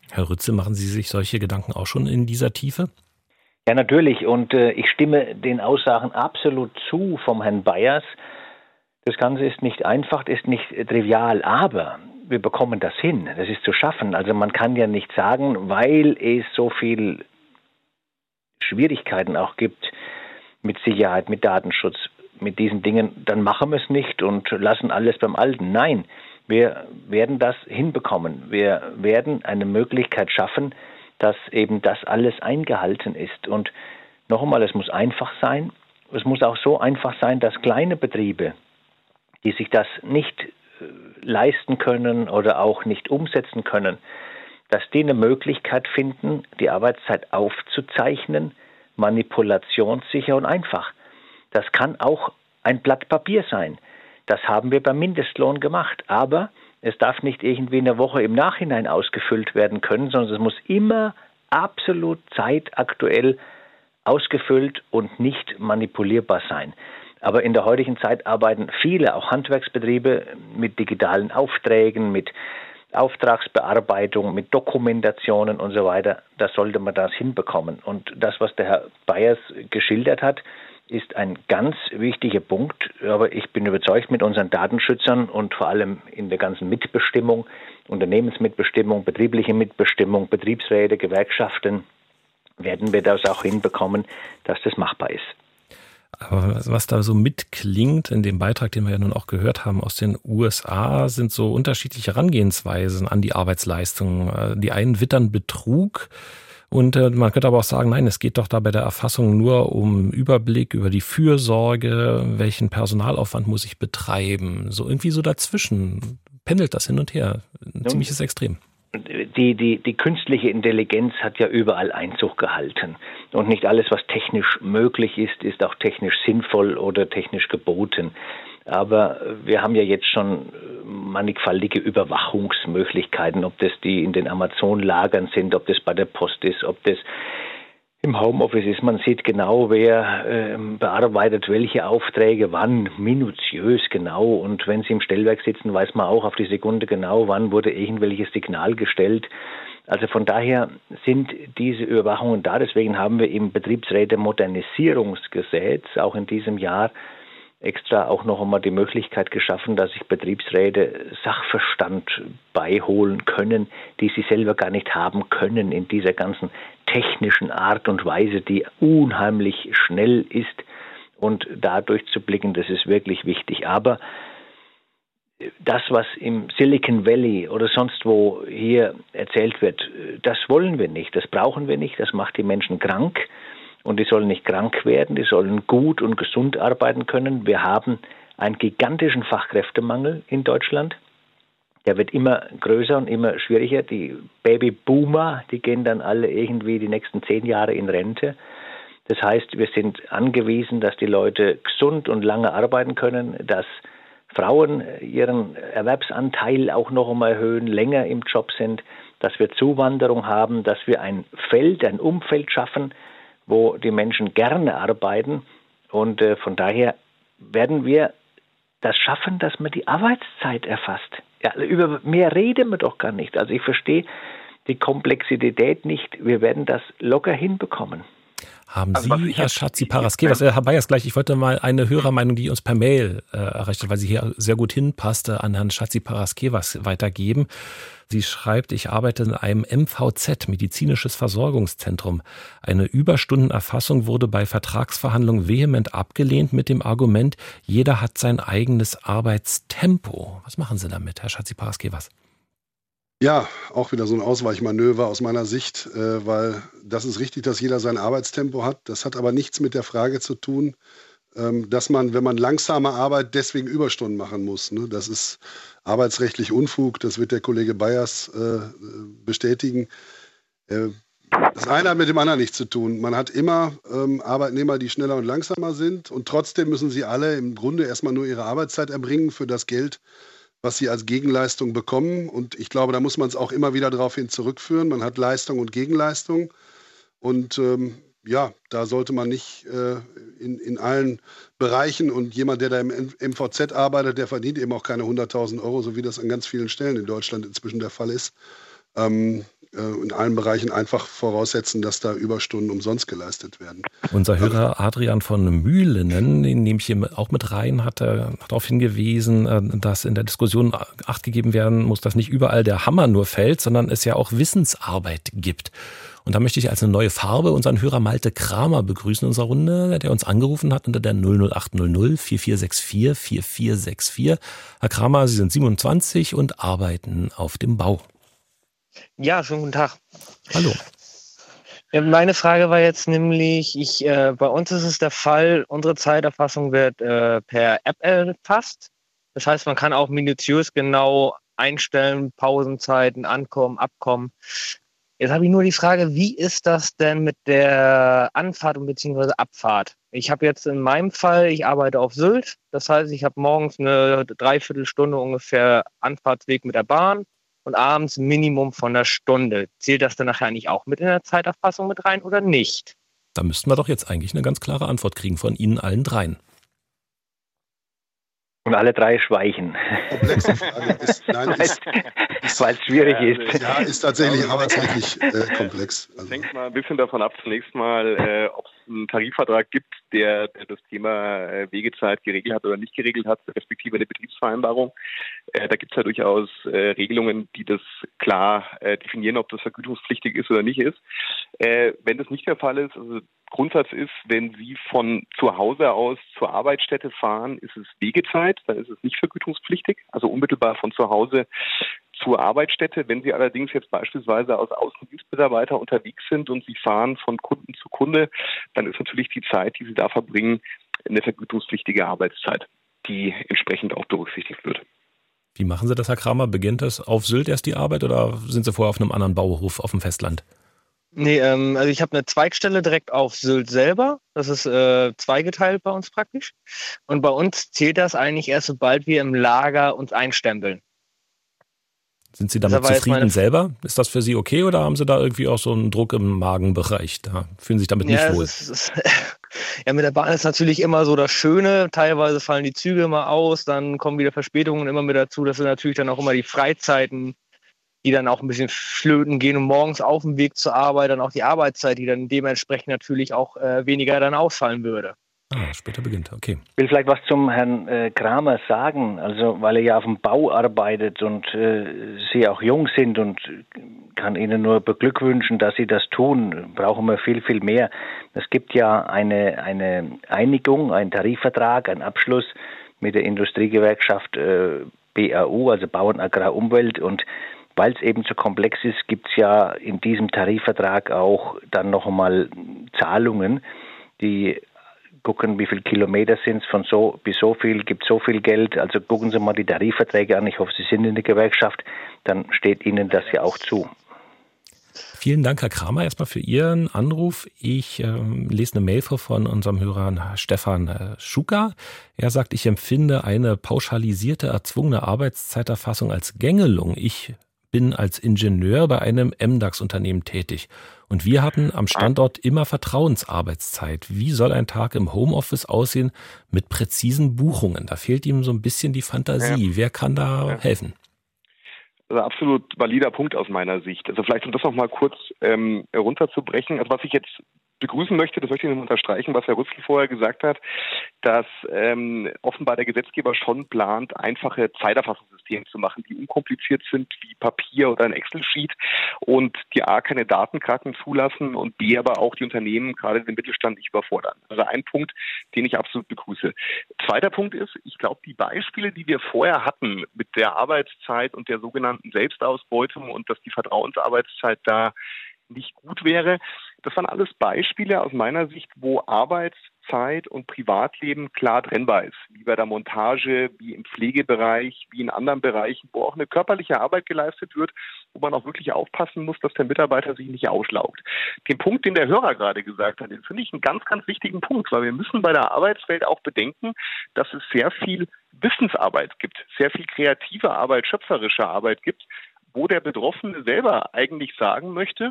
Herr Rützel, machen Sie sich solche Gedanken auch schon in dieser Tiefe? Ja, natürlich. Und äh, ich stimme den Aussagen absolut zu vom Herrn Bayers. Das Ganze ist nicht einfach, ist nicht trivial, aber wir bekommen das hin. Das ist zu schaffen. Also man kann ja nicht sagen, weil es so viel Schwierigkeiten auch gibt mit Sicherheit, mit Datenschutz, mit diesen Dingen, dann machen wir es nicht und lassen alles beim Alten. Nein, wir werden das hinbekommen. Wir werden eine Möglichkeit schaffen, dass eben das alles eingehalten ist. Und noch einmal, es muss einfach sein. Es muss auch so einfach sein, dass kleine Betriebe, die sich das nicht leisten können oder auch nicht umsetzen können, dass die eine Möglichkeit finden, die Arbeitszeit aufzuzeichnen, manipulationssicher und einfach. Das kann auch ein Blatt Papier sein. Das haben wir beim Mindestlohn gemacht. Aber es darf nicht irgendwie eine Woche im Nachhinein ausgefüllt werden können, sondern es muss immer absolut zeitaktuell ausgefüllt und nicht manipulierbar sein. Aber in der heutigen Zeit arbeiten viele, auch Handwerksbetriebe, mit digitalen Aufträgen, mit Auftragsbearbeitung, mit Dokumentationen und so weiter. Da sollte man das hinbekommen. Und das, was der Herr Bayers geschildert hat, ist ein ganz wichtiger Punkt. Aber ich bin überzeugt, mit unseren Datenschützern und vor allem in der ganzen Mitbestimmung, Unternehmensmitbestimmung, betriebliche Mitbestimmung, Betriebsräte, Gewerkschaften, werden wir das auch hinbekommen, dass das machbar ist. Aber was da so mitklingt in dem Beitrag, den wir ja nun auch gehört haben aus den U S A, sind so unterschiedliche Herangehensweisen an die Arbeitsleistung. Die einen wittern Betrug und man könnte aber auch sagen, nein, es geht doch da bei der Erfassung nur um Überblick über die Fürsorge, welchen Personalaufwand muss ich betreiben. So irgendwie so dazwischen pendelt das hin und her. Ein ziemliches Extrem. Die, die, die künstliche Intelligenz hat ja überall Einzug gehalten. Und nicht alles, was technisch möglich ist, ist auch technisch sinnvoll oder technisch geboten. Aber wir haben ja jetzt schon mannigfaltige Überwachungsmöglichkeiten, ob das die in den Amazon-Lagern sind, ob das bei der Post ist, ob das im Homeoffice ist. Man sieht genau, wer äh, bearbeitet welche Aufträge, wann, minutiös genau. Und wenn Sie im Stellwerk sitzen, weiß man auch auf die Sekunde genau, wann wurde irgendwelches Signal gestellt. Also von daher sind diese Überwachungen da. Deswegen haben wir im Betriebsräte-Modernisierungsgesetz auch in diesem Jahr extra auch noch einmal die Möglichkeit geschaffen, dass sich Betriebsräte Sachverstand beiholen können, die sie selber gar nicht haben können in dieser ganzen technischen Art und Weise, die unheimlich schnell ist. Und da durchzublicken, das ist wirklich wichtig. Aber das, was im Silicon Valley oder sonst wo hier erzählt wird, das wollen wir nicht, das brauchen wir nicht, das macht die Menschen krank. Und die sollen nicht krank werden, die sollen gut und gesund arbeiten können. Wir haben einen gigantischen Fachkräftemangel in Deutschland. Der wird immer größer und immer schwieriger. Die Babyboomer, die gehen dann alle irgendwie die nächsten zehn Jahre in Rente. Das heißt, wir sind angewiesen, dass die Leute gesund und lange arbeiten können, dass Frauen ihren Erwerbsanteil auch noch einmal erhöhen, länger im Job sind, dass wir Zuwanderung haben, dass wir ein Feld, ein Umfeld schaffen, wo die Menschen gerne arbeiten. Und äh, von daher werden wir das schaffen, dass man die Arbeitszeit erfasst. Ja, über mehr reden wir doch gar nicht. Also ich verstehe die Komplexität nicht. Wir werden das locker hinbekommen. Haben Sie, also, Herr Schatziparas-Kevas, Herr Bayers gleich, ich wollte mal eine Hörermeinung, die uns per Mail äh, erreicht hat, weil sie hier sehr gut hinpasste, an Herrn Schatziparas-Kevas weitergeben. Sie schreibt, ich arbeite in einem M V Z, Medizinisches Versorgungszentrum. Eine Überstundenerfassung wurde bei Vertragsverhandlungen vehement abgelehnt mit dem Argument, jeder hat sein eigenes Arbeitstempo. Was machen Sie damit, Herr Schatziparas-Kevas? Ja, auch wieder so ein Ausweichmanöver aus meiner Sicht, äh, weil das ist richtig, dass jeder sein Arbeitstempo hat. Das hat aber nichts mit der Frage zu tun, ähm, dass man, wenn man langsamer arbeitet, deswegen Überstunden machen muss. Ne? Das ist arbeitsrechtlich Unfug, das wird der Kollege Bayers äh, bestätigen. Äh, das eine hat mit dem anderen nichts zu tun. Man hat immer ähm, Arbeitnehmer, die schneller und langsamer sind und trotzdem müssen sie alle im Grunde erstmal nur ihre Arbeitszeit erbringen für das Geld, was sie als Gegenleistung bekommen. Und ich glaube, da muss man es auch immer wieder darauf hin zurückführen. Man hat Leistung und Gegenleistung. Und ähm, ja, da sollte man nicht äh, in, in allen Bereichen, und jemand, der da im M V Z arbeitet, der verdient eben auch keine hunderttausend Euro, so wie das an ganz vielen Stellen in Deutschland inzwischen der Fall ist. Ähm, in allen Bereichen einfach voraussetzen, dass da Überstunden umsonst geleistet werden. Unser Hörer Adrian von Mühlenen, den nehme ich hier auch mit rein, hat, hat darauf hingewiesen, dass in der Diskussion Acht gegeben werden muss, dass nicht überall der Hammer nur fällt, sondern es ja auch Wissensarbeit gibt. Und da möchte ich als eine neue Farbe unseren Hörer Malte Kramer begrüßen in unserer Runde, der uns angerufen hat unter der null null acht null null vier vier sechs vier vier vier sechs vier. Herr Kramer, Sie sind siebenundzwanzig und arbeiten auf dem Bau. Ja, schönen guten Tag. Hallo. Ja, meine Frage war jetzt nämlich, ich, äh, bei uns ist es der Fall, unsere Zeiterfassung wird äh, per App erfasst. Das heißt, man kann auch minutiös genau einstellen, Pausenzeiten, Ankommen, Abkommen. Jetzt habe ich nur die Frage, wie ist das denn mit der Anfahrt und beziehungsweise Abfahrt? Ich habe jetzt in meinem Fall, ich arbeite auf Sylt. Das heißt, ich habe morgens eine Dreiviertelstunde ungefähr Anfahrtsweg mit der Bahn. Und abends Minimum von einer Stunde. Zählt das dann nachher nicht auch mit in der Zeiterfassung mit rein oder nicht? Da müssten wir doch jetzt eigentlich eine ganz klare Antwort kriegen von Ihnen allen dreien. Und alle drei schweigen. Komplexe Frage. Ist, nein, ist, ist, weil es schwierig ist. Ja, ist tatsächlich arbeitsrechtlich äh, komplex. Also. Hängt mal ein bisschen davon ab, zunächst mal, äh, ob es einen Tarifvertrag gibt, der, der das Thema äh, Wegezeit geregelt hat oder nicht geregelt hat, respektive eine Betriebsvereinbarung. Äh, da gibt es ja durchaus äh, Regelungen, die das klar äh, definieren, ob das vergütungspflichtig ist oder nicht ist. Äh, wenn das nicht der Fall ist, also Grundsatz ist, wenn Sie von zu Hause aus zur Arbeitsstätte fahren, ist es Wegezeit, dann ist es nicht vergütungspflichtig, also unmittelbar von zu Hause zur Arbeitsstätte. Wenn Sie allerdings jetzt beispielsweise als Außendienstmitarbeiter unterwegs sind und Sie fahren von Kunden zu Kunde, dann ist natürlich die Zeit, die Sie da verbringen, eine vergütungspflichtige Arbeitszeit, die entsprechend auch berücksichtigt wird. Wie machen Sie das, Herr Kramer? Beginnt das auf Sylt erst die Arbeit oder sind Sie vorher auf einem anderen Bauhof auf dem Festland? Nee, ähm, also ich habe eine Zweigstelle direkt auf Sylt selber. Das ist äh, zweigeteilt bei uns praktisch. Und bei uns zählt das eigentlich erst, sobald wir im Lager uns einstempeln. Sind Sie damit zufrieden selber? Ist das für Sie okay oder haben Sie da irgendwie auch so einen Druck im Magenbereich? Da fühlen Sie sich damit nicht ja, wohl? Ist, ist, ja, mit der Bahn ist natürlich immer so das Schöne. Teilweise fallen die Züge immer aus, dann kommen wieder Verspätungen immer mit dazu. Das sind natürlich dann auch immer die Freizeiten, die dann auch ein bisschen flöten gehen und morgens auf dem Weg zur Arbeit dann auch die Arbeitszeit, die dann dementsprechend natürlich auch äh, weniger dann ausfallen würde. Ah, später beginnt, okay. Ich will vielleicht was zum Herrn äh, Kramer sagen, also weil er ja auf dem Bau arbeitet und äh, Sie auch jung sind und kann Ihnen nur beglückwünschen, dass Sie das tun, brauchen wir viel, viel mehr. Es gibt ja eine, eine Einigung, einen Tarifvertrag, einen Abschluss mit der Industriegewerkschaft äh, B A U, also Bauern, Agrar, Umwelt, und weil es eben so komplex ist, gibt es ja in diesem Tarifvertrag auch dann noch einmal Zahlungen, die gucken, wie viele Kilometer sind es von so bis so viel, gibt so viel Geld. Also gucken Sie mal die Tarifverträge an. Ich hoffe, Sie sind in der Gewerkschaft. Dann steht Ihnen das ja auch zu. Vielen Dank, Herr Kramer, erstmal für Ihren Anruf. Ich äh, lese eine Mail vor von unserem Hörer Stefan äh, Schuka. Er sagt, ich empfinde eine pauschalisierte, erzwungene Arbeitszeiterfassung als Gängelung. Ich bin als Ingenieur bei einem M DAX-Unternehmen tätig. Und wir hatten am Standort immer Vertrauensarbeitszeit. Wie soll ein Tag im Homeoffice aussehen mit präzisen Buchungen? Da fehlt ihm so ein bisschen die Fantasie. Ja. Wer kann da ja. helfen? Also absolut valider Punkt aus meiner Sicht. Also vielleicht, um das noch mal kurz ähm, runterzubrechen. Also was ich jetzt begrüßen möchte, das möchte ich noch unterstreichen, was Herr Rützl vorher gesagt hat, dass ähm, offenbar der Gesetzgeber schon plant, einfache Zeiterfassungssysteme zu machen, die unkompliziert sind wie Papier oder ein Excel-Sheet und die A keine Datenkraken zulassen und B aber auch die Unternehmen, gerade den Mittelstand, nicht überfordern. Also ein Punkt, den ich absolut begrüße. Zweiter Punkt ist, ich glaube, die Beispiele, die wir vorher hatten mit der Arbeitszeit und der sogenannten Selbstausbeutung und dass die Vertrauensarbeitszeit da nicht gut wäre, das waren alles Beispiele aus meiner Sicht, wo Arbeitszeit und Privatleben klar trennbar ist. Wie bei der Montage, wie im Pflegebereich, wie in anderen Bereichen, wo auch eine körperliche Arbeit geleistet wird, wo man auch wirklich aufpassen muss, dass der Mitarbeiter sich nicht ausschlaucht. Den Punkt, den der Hörer gerade gesagt hat, den finde ich einen ganz, ganz wichtigen Punkt, weil wir müssen bei der Arbeitswelt auch bedenken, dass es sehr viel Wissensarbeit gibt, sehr viel kreative Arbeit, schöpferische Arbeit gibt, wo der Betroffene selber eigentlich sagen möchte,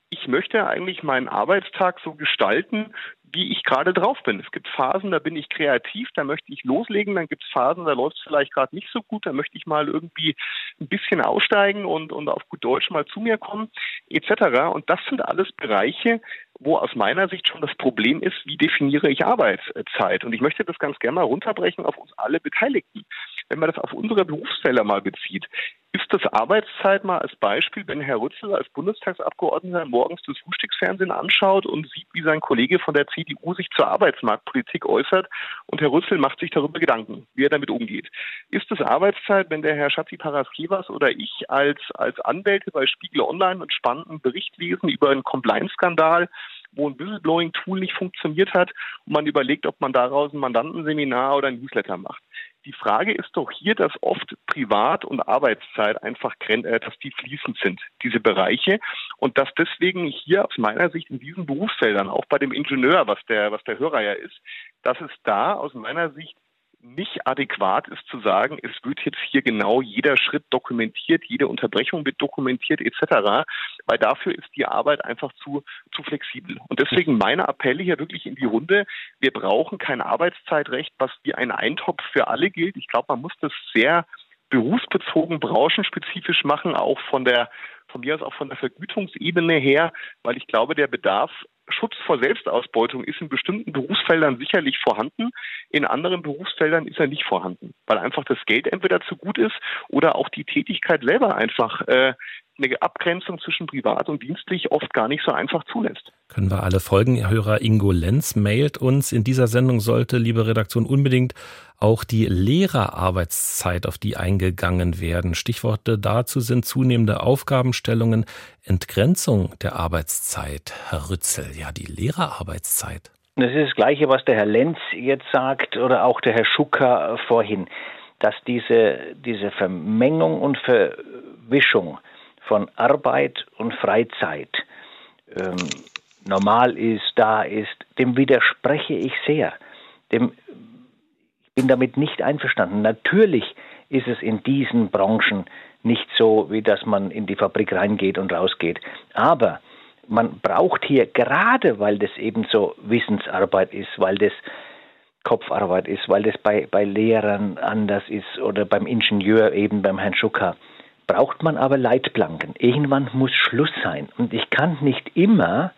ich möchte eigentlich meinen Arbeitstag so gestalten, wie ich gerade drauf bin. Es gibt Phasen, da bin ich kreativ, da möchte ich loslegen. Dann gibt es Phasen, da läuft es vielleicht gerade nicht so gut. Da möchte ich mal irgendwie ein bisschen aussteigen und, und auf gut Deutsch mal zu mir kommen, et cetera. Und das sind alles Bereiche, wo aus meiner Sicht schon das Problem ist, wie definiere ich Arbeitszeit? Und ich möchte das ganz gerne mal runterbrechen auf uns alle Beteiligten. Wenn man das auf unsere Berufsfelder mal bezieht, ist das Arbeitszeit mal als Beispiel, wenn Herr Rützel als Bundestagsabgeordneter morgens das Frühstücksfernsehen anschaut und sieht, wie sein Kollege von der C D U sich zur Arbeitsmarktpolitik äußert und Herr Rützel macht sich darüber Gedanken, wie er damit umgeht. Ist das Arbeitszeit, wenn der Herr Schatzi Paraskevas oder ich als, als Anwälte bei Spiegel Online einen spannenden Bericht lesen über einen Compliance-Skandal, wo ein Whistleblowing-Tool nicht funktioniert hat und man überlegt, ob man daraus ein Mandantenseminar oder ein Newsletter macht. Die Frage ist doch hier, dass oft Privat- und Arbeitszeit einfach, dass die fließend sind, diese Bereiche. Und dass deswegen hier aus meiner Sicht in diesen Berufsfeldern, auch bei dem Ingenieur, was der, was der Hörer ja ist, dass es da aus meiner Sicht nicht adäquat ist zu sagen, es wird jetzt hier genau jeder Schritt dokumentiert, jede Unterbrechung wird dokumentiert et cetera, weil dafür ist die Arbeit einfach zu, zu flexibel. Und deswegen meine Appelle hier wirklich in die Runde, wir brauchen kein Arbeitszeitrecht, was wie ein Eintopf für alle gilt. Ich glaube, man muss das sehr berufsbezogen, branchenspezifisch machen, auch von der, von mir aus auch von der Vergütungsebene her, weil ich glaube, der Bedarf Schutz vor Selbstausbeutung ist in bestimmten Berufsfeldern sicherlich vorhanden, in anderen Berufsfeldern ist er nicht vorhanden, weil einfach das Geld entweder zu gut ist oder auch die Tätigkeit selber einfach äh, eine Abgrenzung zwischen privat und dienstlich oft gar nicht so einfach zulässt. Können wir alle folgen. Hörer Ingo Lenz mailt uns, in dieser Sendung sollte, liebe Redaktion, unbedingt auch die Lehrerarbeitszeit, auf die eingegangen werden. Stichworte dazu sind zunehmende Aufgabenstellungen, Entgrenzung der Arbeitszeit. Herr Rützel, ja, die Lehrerarbeitszeit. Das ist das Gleiche, was der Herr Lenz jetzt sagt oder auch der Herr Schucker vorhin, dass diese, diese Vermengung und Verwischung von Arbeit und Freizeit ähm, normal ist, da ist, dem widerspreche ich sehr. Dem, ich bin damit nicht einverstanden. Natürlich ist es in diesen Branchen nicht so, wie dass man in die Fabrik reingeht und rausgeht. Aber man braucht hier, gerade weil das eben so Wissensarbeit ist, weil das Kopfarbeit ist, weil das bei, bei Lehrern anders ist oder beim Ingenieur eben, beim Herrn Schucker, braucht man aber Leitplanken. Irgendwann muss Schluss sein. Und ich kann nicht immer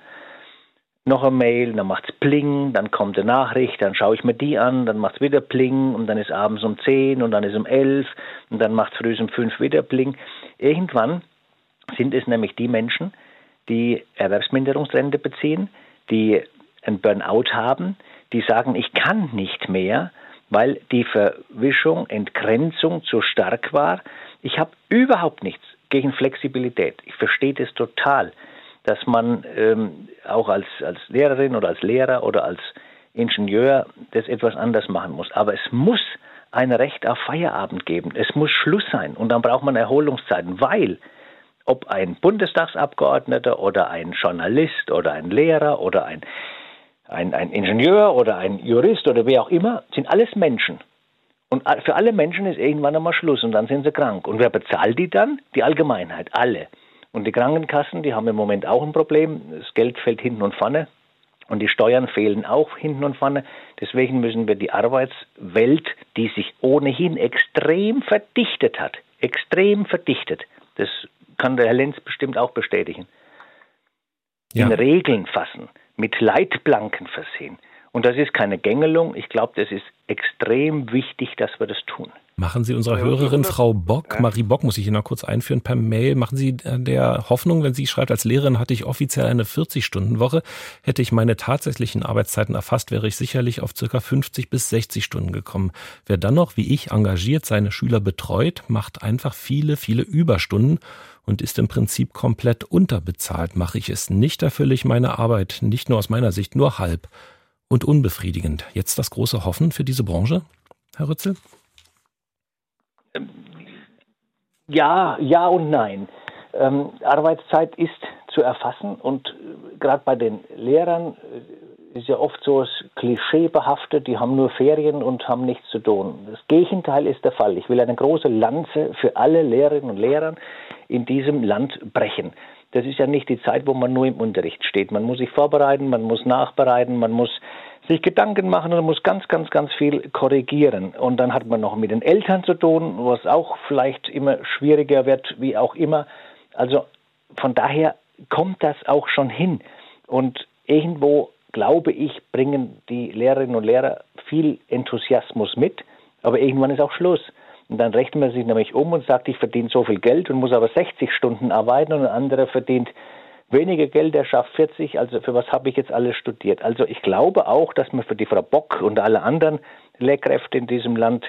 noch eine Mail, dann macht's Pling, dann kommt eine Nachricht, dann schaue ich mir die an, dann macht's wieder Pling und dann ist abends um zehn und dann ist um elf und dann macht's früh um fünf wieder Pling. Irgendwann sind es nämlich die Menschen, die Erwerbsminderungsrente beziehen, die ein Burnout haben, die sagen, ich kann nicht mehr, weil die Verwischung, Entgrenzung zu stark war. Ich habe überhaupt nichts gegen Flexibilität. Ich verstehe das total, dass man ähm, auch als, als Lehrerin oder als Lehrer oder als Ingenieur das etwas anders machen muss. Aber es muss ein Recht auf Feierabend geben. Es muss Schluss sein. Und dann braucht man Erholungszeiten, weil ob ein Bundestagsabgeordneter oder ein Journalist oder ein Lehrer oder ein, ein, ein Ingenieur oder ein Jurist oder wer auch immer, sind alles Menschen. Und für alle Menschen ist irgendwann einmal Schluss und dann sind sie krank. Und wer bezahlt die dann? Die Allgemeinheit, alle. Und die Krankenkassen, die haben im Moment auch ein Problem. Das Geld fällt hinten und vorne. Und die Steuern fehlen auch hinten und vorne. Deswegen müssen wir die Arbeitswelt, die sich ohnehin extrem verdichtet hat, extrem verdichtet, das kann der Herr Lenz bestimmt auch bestätigen, ja, in Regeln fassen, mit Leitplanken versehen. Und das ist keine Gängelung. Ich glaube, das ist extrem wichtig, dass wir das tun. Machen Sie unserer Hörerin Frau Bock, Marie Bock, muss ich hier noch kurz einführen, per Mail, machen Sie der Hoffnung, wenn sie schreibt, als Lehrerin hatte ich offiziell eine vierzig-Stunden-Woche, hätte ich meine tatsächlichen Arbeitszeiten erfasst, wäre ich sicherlich auf ca. fünfzig bis sechzig Stunden gekommen. Wer dann noch, wie ich, engagiert seine Schüler betreut, macht einfach viele, viele Überstunden und ist im Prinzip komplett unterbezahlt. Mache ich es nicht, erfülle ich meine Arbeit, nicht nur aus meiner Sicht, nur halb und unbefriedigend. Jetzt das große Hoffen für diese Branche, Herr Rützel? Ja, ja und nein. Ähm, Arbeitszeit ist zu erfassen und äh, gerade bei den Lehrern äh, ist ja oft so das Klischee behaftet, die haben nur Ferien und haben nichts zu tun. Das Gegenteil ist der Fall. Ich will eine große Lanze für alle Lehrerinnen und Lehrer in diesem Land brechen. das ist ja nicht die Zeit, wo man nur im Unterricht steht. Man muss sich vorbereiten, man muss nachbereiten, man muss sich Gedanken machen und man muss ganz, ganz, ganz viel korrigieren. Und dann hat man noch mit den Eltern zu tun, was auch vielleicht immer schwieriger wird, wie auch immer. Also von daher kommt das auch schon hin. Und irgendwo, glaube ich, bringen die Lehrerinnen und Lehrer viel Enthusiasmus mit, aber irgendwann ist auch Schluss. Und dann rechnet man sich nämlich um und sagt, ich verdiene so viel Geld und muss aber sechzig Stunden arbeiten und ein anderer verdient weniger Geld, der schafft vierzig, also für was habe ich jetzt alles studiert? Also ich glaube auch, dass wir für die Frau Bock und alle anderen Lehrkräfte in diesem Land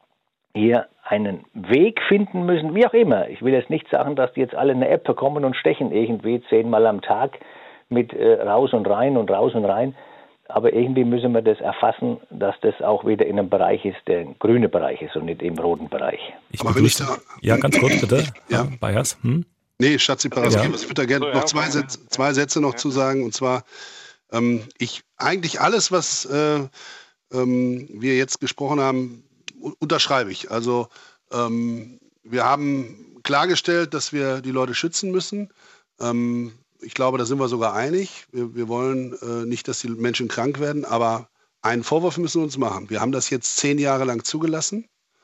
hier einen Weg finden müssen, wie auch immer. Ich will jetzt nicht sagen, dass die jetzt alle eine App bekommen und stechen irgendwie zehnmal am Tag mit äh, raus und rein und raus und rein. Aber irgendwie müssen wir das erfassen, dass das auch wieder in einem Bereich ist, der ein grüner Bereich ist und nicht im roten Bereich. Ich Aber wenn ich da, ja, ganz kurz bitte, ja. Bayers. Hm? Nee, Schatzi Paraskevas, ich würde da gerne noch zwei Sätze, zwei Sätze noch zu sagen. Und zwar, ähm, ich eigentlich alles, was äh, ähm, wir jetzt gesprochen haben, unterschreibe ich. Also ähm, wir haben klargestellt, dass wir die Leute schützen müssen. Ähm, ich glaube, da sind wir sogar einig. Wir, wir wollen äh, nicht, dass die Menschen krank werden, aber einen Vorwurf müssen wir uns machen. Wir haben das jetzt zehn Jahre lang zugelassen.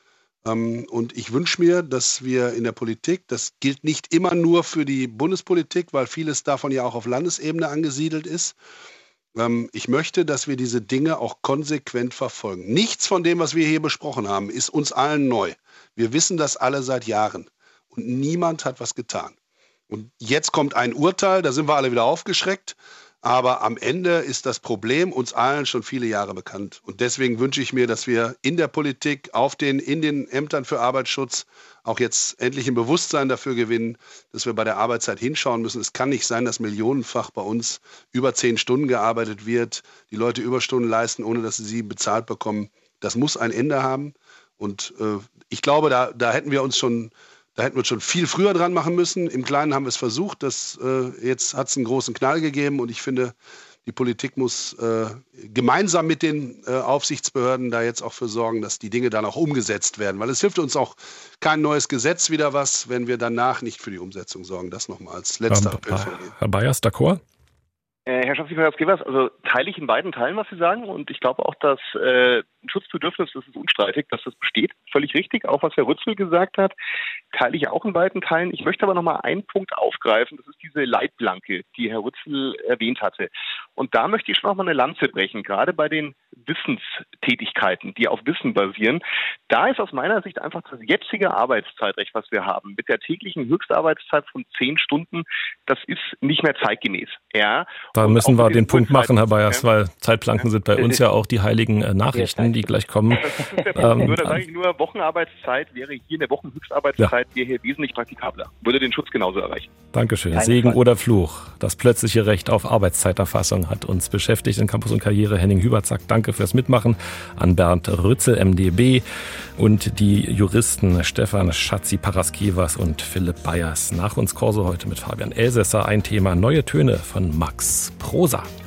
Ähm, und ich wünsche mir, dass wir in der Politik, das gilt nicht immer nur für die Bundespolitik, weil vieles davon ja auch auf Landesebene angesiedelt ist. Ähm, ich möchte, dass wir diese Dinge auch konsequent verfolgen. Nichts von dem, was wir hier besprochen haben, ist uns allen neu. Wir wissen das alle seit Jahren. Und niemand hat was getan. Und jetzt kommt ein Urteil, da sind wir alle wieder aufgeschreckt. Aber am Ende ist das Problem uns allen schon viele Jahre bekannt. Und deswegen wünsche ich mir, dass wir in der Politik, auf den, in den Ämtern für Arbeitsschutz auch jetzt endlich ein Bewusstsein dafür gewinnen, dass wir bei der Arbeitszeit hinschauen müssen. Es kann nicht sein, dass millionenfach bei uns über zehn Stunden gearbeitet wird, die Leute Überstunden leisten, ohne dass sie sie bezahlt bekommen. Das muss ein Ende haben. Und äh, ich glaube, da, da hätten wir uns schon... Da hätten wir uns schon viel früher dran machen müssen. Im Kleinen haben wir es versucht. Das, äh, jetzt hat es einen großen Knall gegeben. Und ich finde, die Politik muss äh, gemeinsam mit den äh, Aufsichtsbehörden da jetzt auch für sorgen, dass die Dinge dann auch umgesetzt werden. Weil es hilft uns auch kein neues Gesetz wieder was, wenn wir danach nicht für die Umsetzung sorgen. Das nochmal als letzter Appell von mir. Herr Bayers, d'accord? Äh, Herr Schatzi-Paraskevas, also teile ich in beiden Teilen, was Sie sagen. Und ich glaube auch, dass äh, ein Schutzbedürfnis, das ist unstreitig, dass das besteht. Völlig richtig. Auch was Herr Rützel gesagt hat, teile ich auch in beiden Teilen. Ich möchte aber noch mal einen Punkt aufgreifen. Das ist diese Leitplanke, die Herr Rützel erwähnt hatte. Und da möchte ich schon noch mal eine Lanze brechen, gerade bei den Wissenstätigkeiten, die auf Wissen basieren. Da ist aus meiner Sicht einfach das jetzige Arbeitszeitrecht, was wir haben, mit der täglichen Höchstarbeitszeit von zehn Stunden, das ist nicht mehr zeitgemäß. Ja. Da müssen wir den Punkt machen, Herr Bayers, weil Zeitplanken sind bei uns ja auch die heiligen äh, Nachrichten, die gleich kommen. Das ist der Punkt. Ähm, nur, da sage ich nur, Wochenarbeitszeit wäre hier eine Wochenhöchstarbeitszeit, ja. wäre hier wesentlich praktikabler. Würde den Schutz genauso erreichen. Dankeschön. Keine Segen Frage. Oder Fluch. Das plötzliche Recht auf Arbeitszeiterfassung hat uns beschäftigt in Campus und Karriere. Henning Hüberzack, danke fürs Mitmachen. An Bernd Rützel, M D B, und die Juristen Stefan Schatzi-Paraskevas und Philipp Bayers. Nach uns Corso heute mit Fabian Elsässer. Ein Thema: neue Töne von Max Prosa.